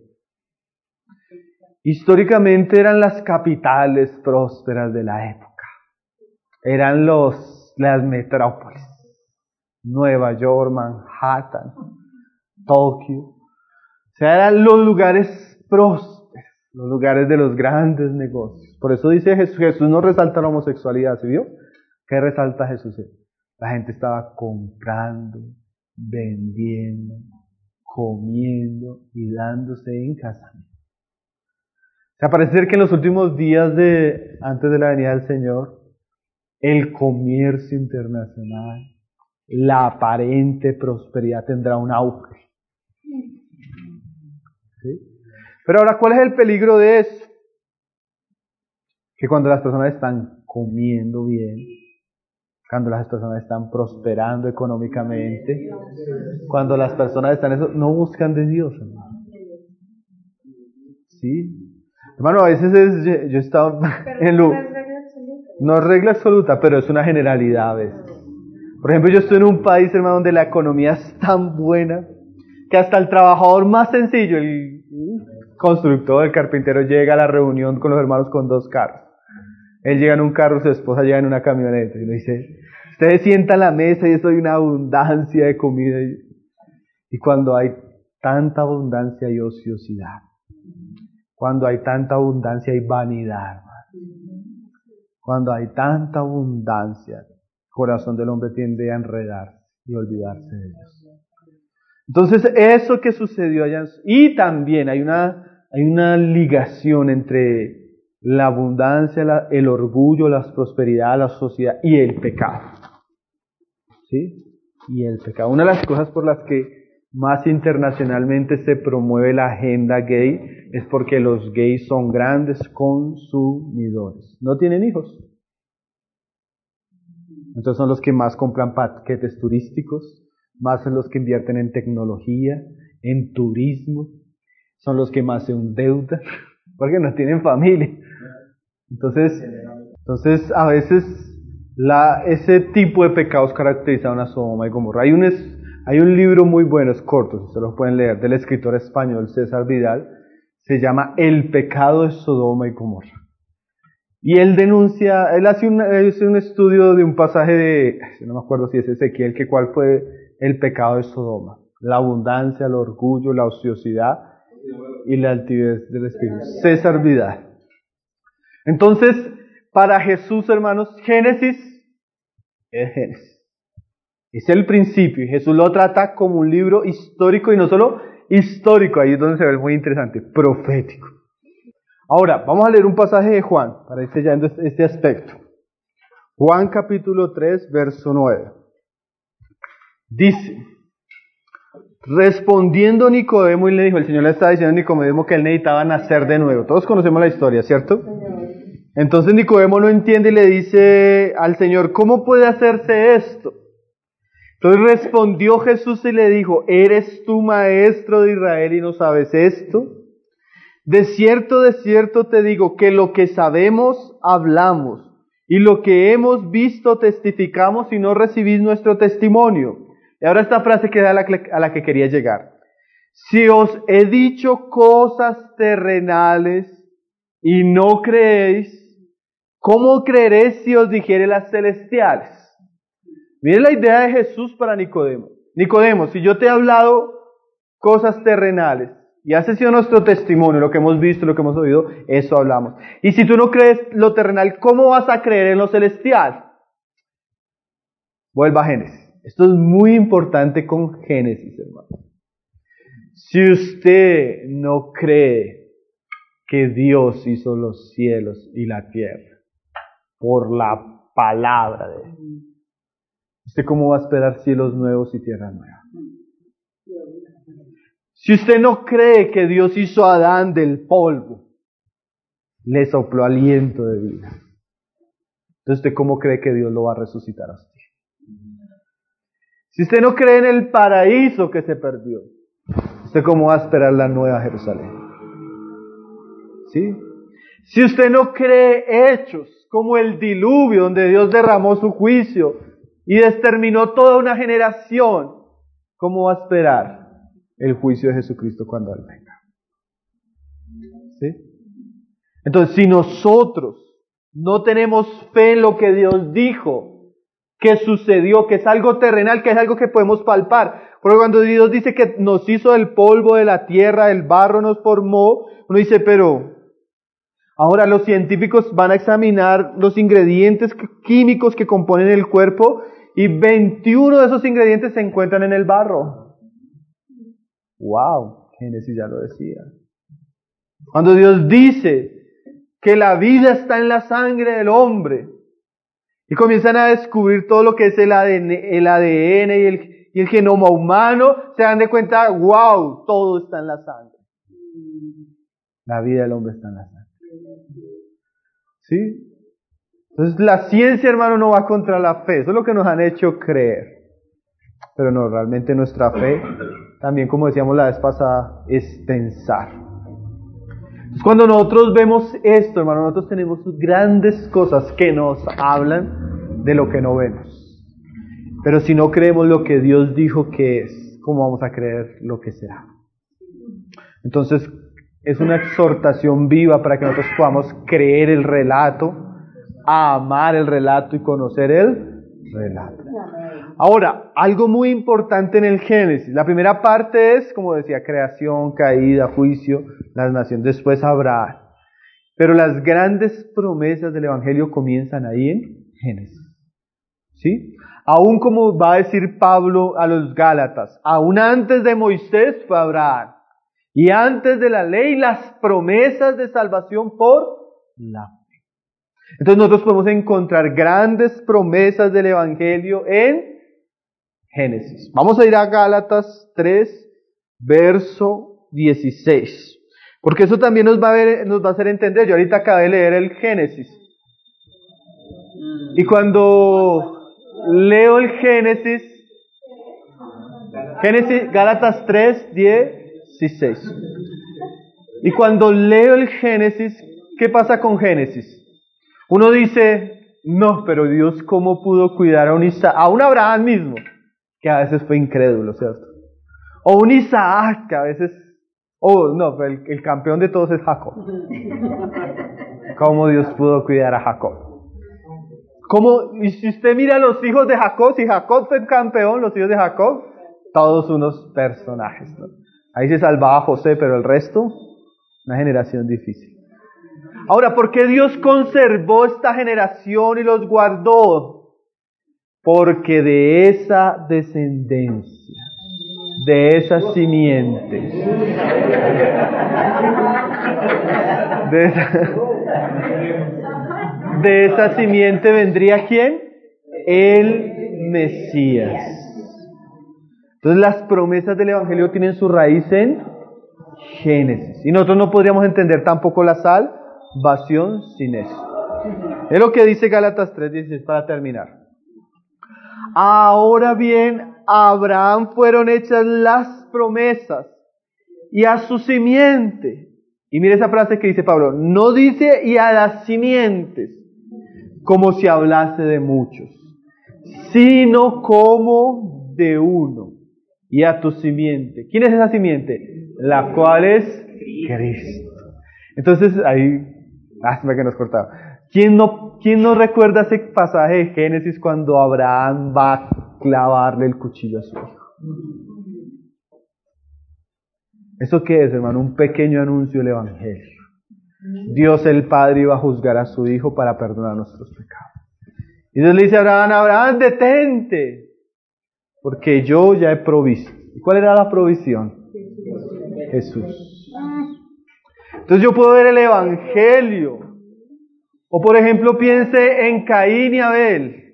Históricamente eran las capitales prósperas de la época. Eran las metrópolis. Nueva York, Manhattan, Tokio. O sea, eran los lugares prósperos, los lugares de los grandes negocios. Por eso dice Jesús no resalta la homosexualidad, ¿sí vio? ¿Qué resalta Jesús? La gente estaba comprando, vendiendo, comiendo y dándose en casamiento. O sea, parece ser que en los últimos días antes de la venida del Señor, el comercio internacional, la aparente prosperidad tendrá un auge. ¿Sí? Pero ahora, ¿cuál es el peligro de eso? Que cuando las personas están comiendo bien, cuando las personas están prosperando económicamente, cuando las personas están eso, no buscan de Dios, hermano. ¿Sí? Hermano, a veces yo he estado no es regla absoluta, pero es una generalidad a veces. Por ejemplo, yo estoy en un país, hermano, donde la economía es tan buena que hasta el trabajador más sencillo, el constructor, el carpintero, llega a la reunión con los hermanos con 2 carros. Él llega en un carro, su esposa llega en una camioneta y le dice, ustedes sientan a la mesa y esto hay una abundancia de comida. Y cuando hay tanta abundancia hay ociosidad. Cuando hay tanta abundancia hay vanidad, hermano. Cuando hay tanta abundancia, el corazón del hombre tiende a enredarse y olvidarse de Dios. Entonces, eso que sucedió allá, y también hay una ligación entre la abundancia, el orgullo, la prosperidad, la sociedad y el pecado. ¿Sí? Y el pecado. Una de las cosas por las que más internacionalmente se promueve la agenda gay es porque los gays son grandes consumidores. No tienen hijos. Entonces son los que más compran paquetes turísticos, más son los que invierten en tecnología, en turismo, son los que más se endeudan, porque no tienen familia. Entonces a veces ese tipo de pecados caracterizan a Sodoma y Gomorra. Hay un libro muy bueno, es corto, se lo pueden leer, del escritor español César Vidal, se llama El pecado de Sodoma y Gomorra. Y él hace un estudio de un pasaje no me acuerdo si es Ezequiel, cuál fue el pecado de Sodoma. La abundancia, el orgullo, la ociosidad y la altivez del espíritu. César Vidal. Entonces, para Jesús, hermanos, Génesis es Génesis. Es el principio y Jesús lo trata como un libro histórico y no solo histórico, ahí es donde se ve muy interesante, profético. Ahora, vamos a leer un pasaje de Juan para ir sellando este aspecto. Juan capítulo 3, verso 9. Dice, respondiendo Nicodemo y le dijo, el Señor le estaba diciendo a Nicodemo que él necesitaba nacer de nuevo. Todos conocemos la historia, ¿cierto? Entonces Nicodemo no entiende y le dice al Señor, ¿cómo puede hacerse esto? Entonces respondió Jesús y le dijo, ¿eres tú maestro de Israel y no sabes esto? De cierto te digo que lo que sabemos hablamos y lo que hemos visto testificamos y no recibís nuestro testimonio. Y ahora esta frase que es a la que quería llegar. Si os he dicho cosas terrenales y no creéis, ¿cómo creeréis si os dijere las celestiales? Miren la idea de Jesús para Nicodemo. Nicodemo, si yo te he hablado cosas terrenales y has sido nuestro testimonio, lo que hemos visto, lo que hemos oído, eso hablamos. Y si tú no crees lo terrenal, ¿cómo vas a creer en lo celestial? Vuelva a Génesis. Esto es muy importante con Génesis, hermano. Si usted no cree que Dios hizo los cielos y la tierra por la palabra de Él, ¿usted cómo va a esperar cielos nuevos y tierra nueva? Si usted no cree que Dios hizo a Adán del polvo, le sopló aliento de vida, entonces ¿usted cómo cree que Dios lo va a resucitar a usted? Si usted no cree en el paraíso que se perdió, ¿usted cómo va a esperar la nueva Jerusalén? ¿Sí? Si usted no cree hechos como el diluvio, donde Dios derramó su juicio y exterminó toda una generación, ¿cómo va a esperar el juicio de Jesucristo cuando Él venga? ¿Sí? Entonces, si nosotros no tenemos fe en lo que Dios dijo, que sucedió, que es algo terrenal, que es algo que podemos palpar, porque cuando Dios dice que nos hizo del polvo de la tierra, del barro nos formó, uno dice, pero ahora los científicos van a examinar los ingredientes químicos que componen el cuerpo y 21 de esos ingredientes se encuentran en el barro. ¡Wow! Génesis ya lo decía. Cuando Dios dice que la vida está en la sangre del hombre y comienzan a descubrir todo lo que es el ADN y el genoma humano, se dan de cuenta, ¡wow! Todo está en la sangre. La vida del hombre está en la sangre. ¿Sí? Entonces la ciencia, hermano, no va contra la fe. Eso es lo que nos han hecho creer. Pero no, realmente nuestra fe, también como decíamos la vez pasada, es pensar. Entonces cuando nosotros vemos esto, hermano, nosotros tenemos grandes cosas que nos hablan de lo que no vemos. Pero si no creemos lo que Dios dijo que es, ¿cómo vamos a creer lo que será? Entonces es una exhortación viva para que nosotros podamos creer el relato, amar el relato y conocer el relato. Ahora, algo muy importante en el Génesis. La primera parte es, como decía, creación, caída, juicio, las naciones. Después Abraham. Pero las grandes promesas del Evangelio comienzan ahí en Génesis. ¿Sí? Aún como va a decir Pablo a los Gálatas, aún antes de Moisés fue Abraham. Y antes de la ley, las promesas de salvación por la fe. Entonces nosotros podemos encontrar grandes promesas del Evangelio en Génesis. Vamos a ir a Gálatas 3, verso 16. Porque eso también nos va a hacer entender. Yo ahorita acabé de leer el Génesis. Y cuando leo el Génesis, Gálatas 3, 16. Y cuando leo el Génesis, ¿qué pasa con Génesis? Uno dice, no, pero Dios ¿cómo pudo cuidar a un Abraham mismo? Que a veces fue incrédulo, ¿cierto? O un Isaac, que a veces... pero el campeón de todos es Jacob. ¿Cómo Dios pudo cuidar a Jacob? Y si usted mira a los hijos de Jacob, si Jacob fue el campeón, los hijos de Jacob, todos unos personajes, ¿no? Ahí se salvaba José, pero el resto, una generación difícil. Ahora, ¿por qué Dios conservó esta generación y los guardó? Porque de esa descendencia, de esa simiente, de esa simiente vendría ¿quién? El Mesías. Entonces las promesas del Evangelio tienen su raíz en Génesis. Y nosotros no podríamos entender tampoco la salvación sin eso. Es lo que dice Gálatas 3:16 para terminar. Ahora bien, a Abraham fueron hechas las promesas y a su simiente. Y mire esa frase que dice Pablo, no dice y a las simientes, como si hablase de muchos, sino como de uno, y a tu simiente. ¿Quién es esa simiente? La cual es Cristo. Entonces ahí, que nos cortaba. ¿Quién no recuerda ese pasaje de Génesis cuando Abraham va a clavarle el cuchillo a su hijo? ¿Eso qué es, hermano? Un pequeño anuncio del Evangelio. Dios el Padre iba a juzgar a su hijo para perdonar nuestros pecados. Y Dios le dice a Abraham, detente, porque yo ya he provisto. ¿Y cuál era la provisión? Jesús. Entonces yo puedo ver el Evangelio. O por ejemplo piense en Caín y Abel.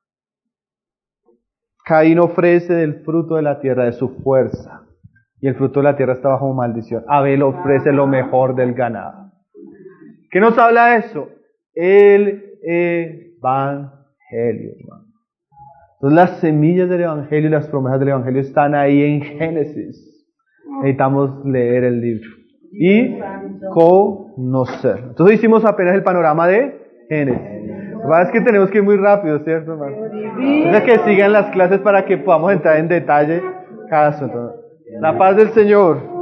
Caín ofrece del fruto de la tierra, de su fuerza. Y el fruto de la tierra está bajo maldición. Abel ofrece lo mejor del ganado. ¿Qué nos habla eso? El Evangelio, hermano. Entonces las semillas del Evangelio y las promesas del Evangelio están ahí en Génesis. Necesitamos leer el libro y conocer. Entonces hicimos apenas el panorama de Génesis. La verdad es que tenemos que ir muy rápido, ¿cierto, hermano? Entonces que sigan las clases para que podamos entrar en detalle cada asunto. La paz del Señor.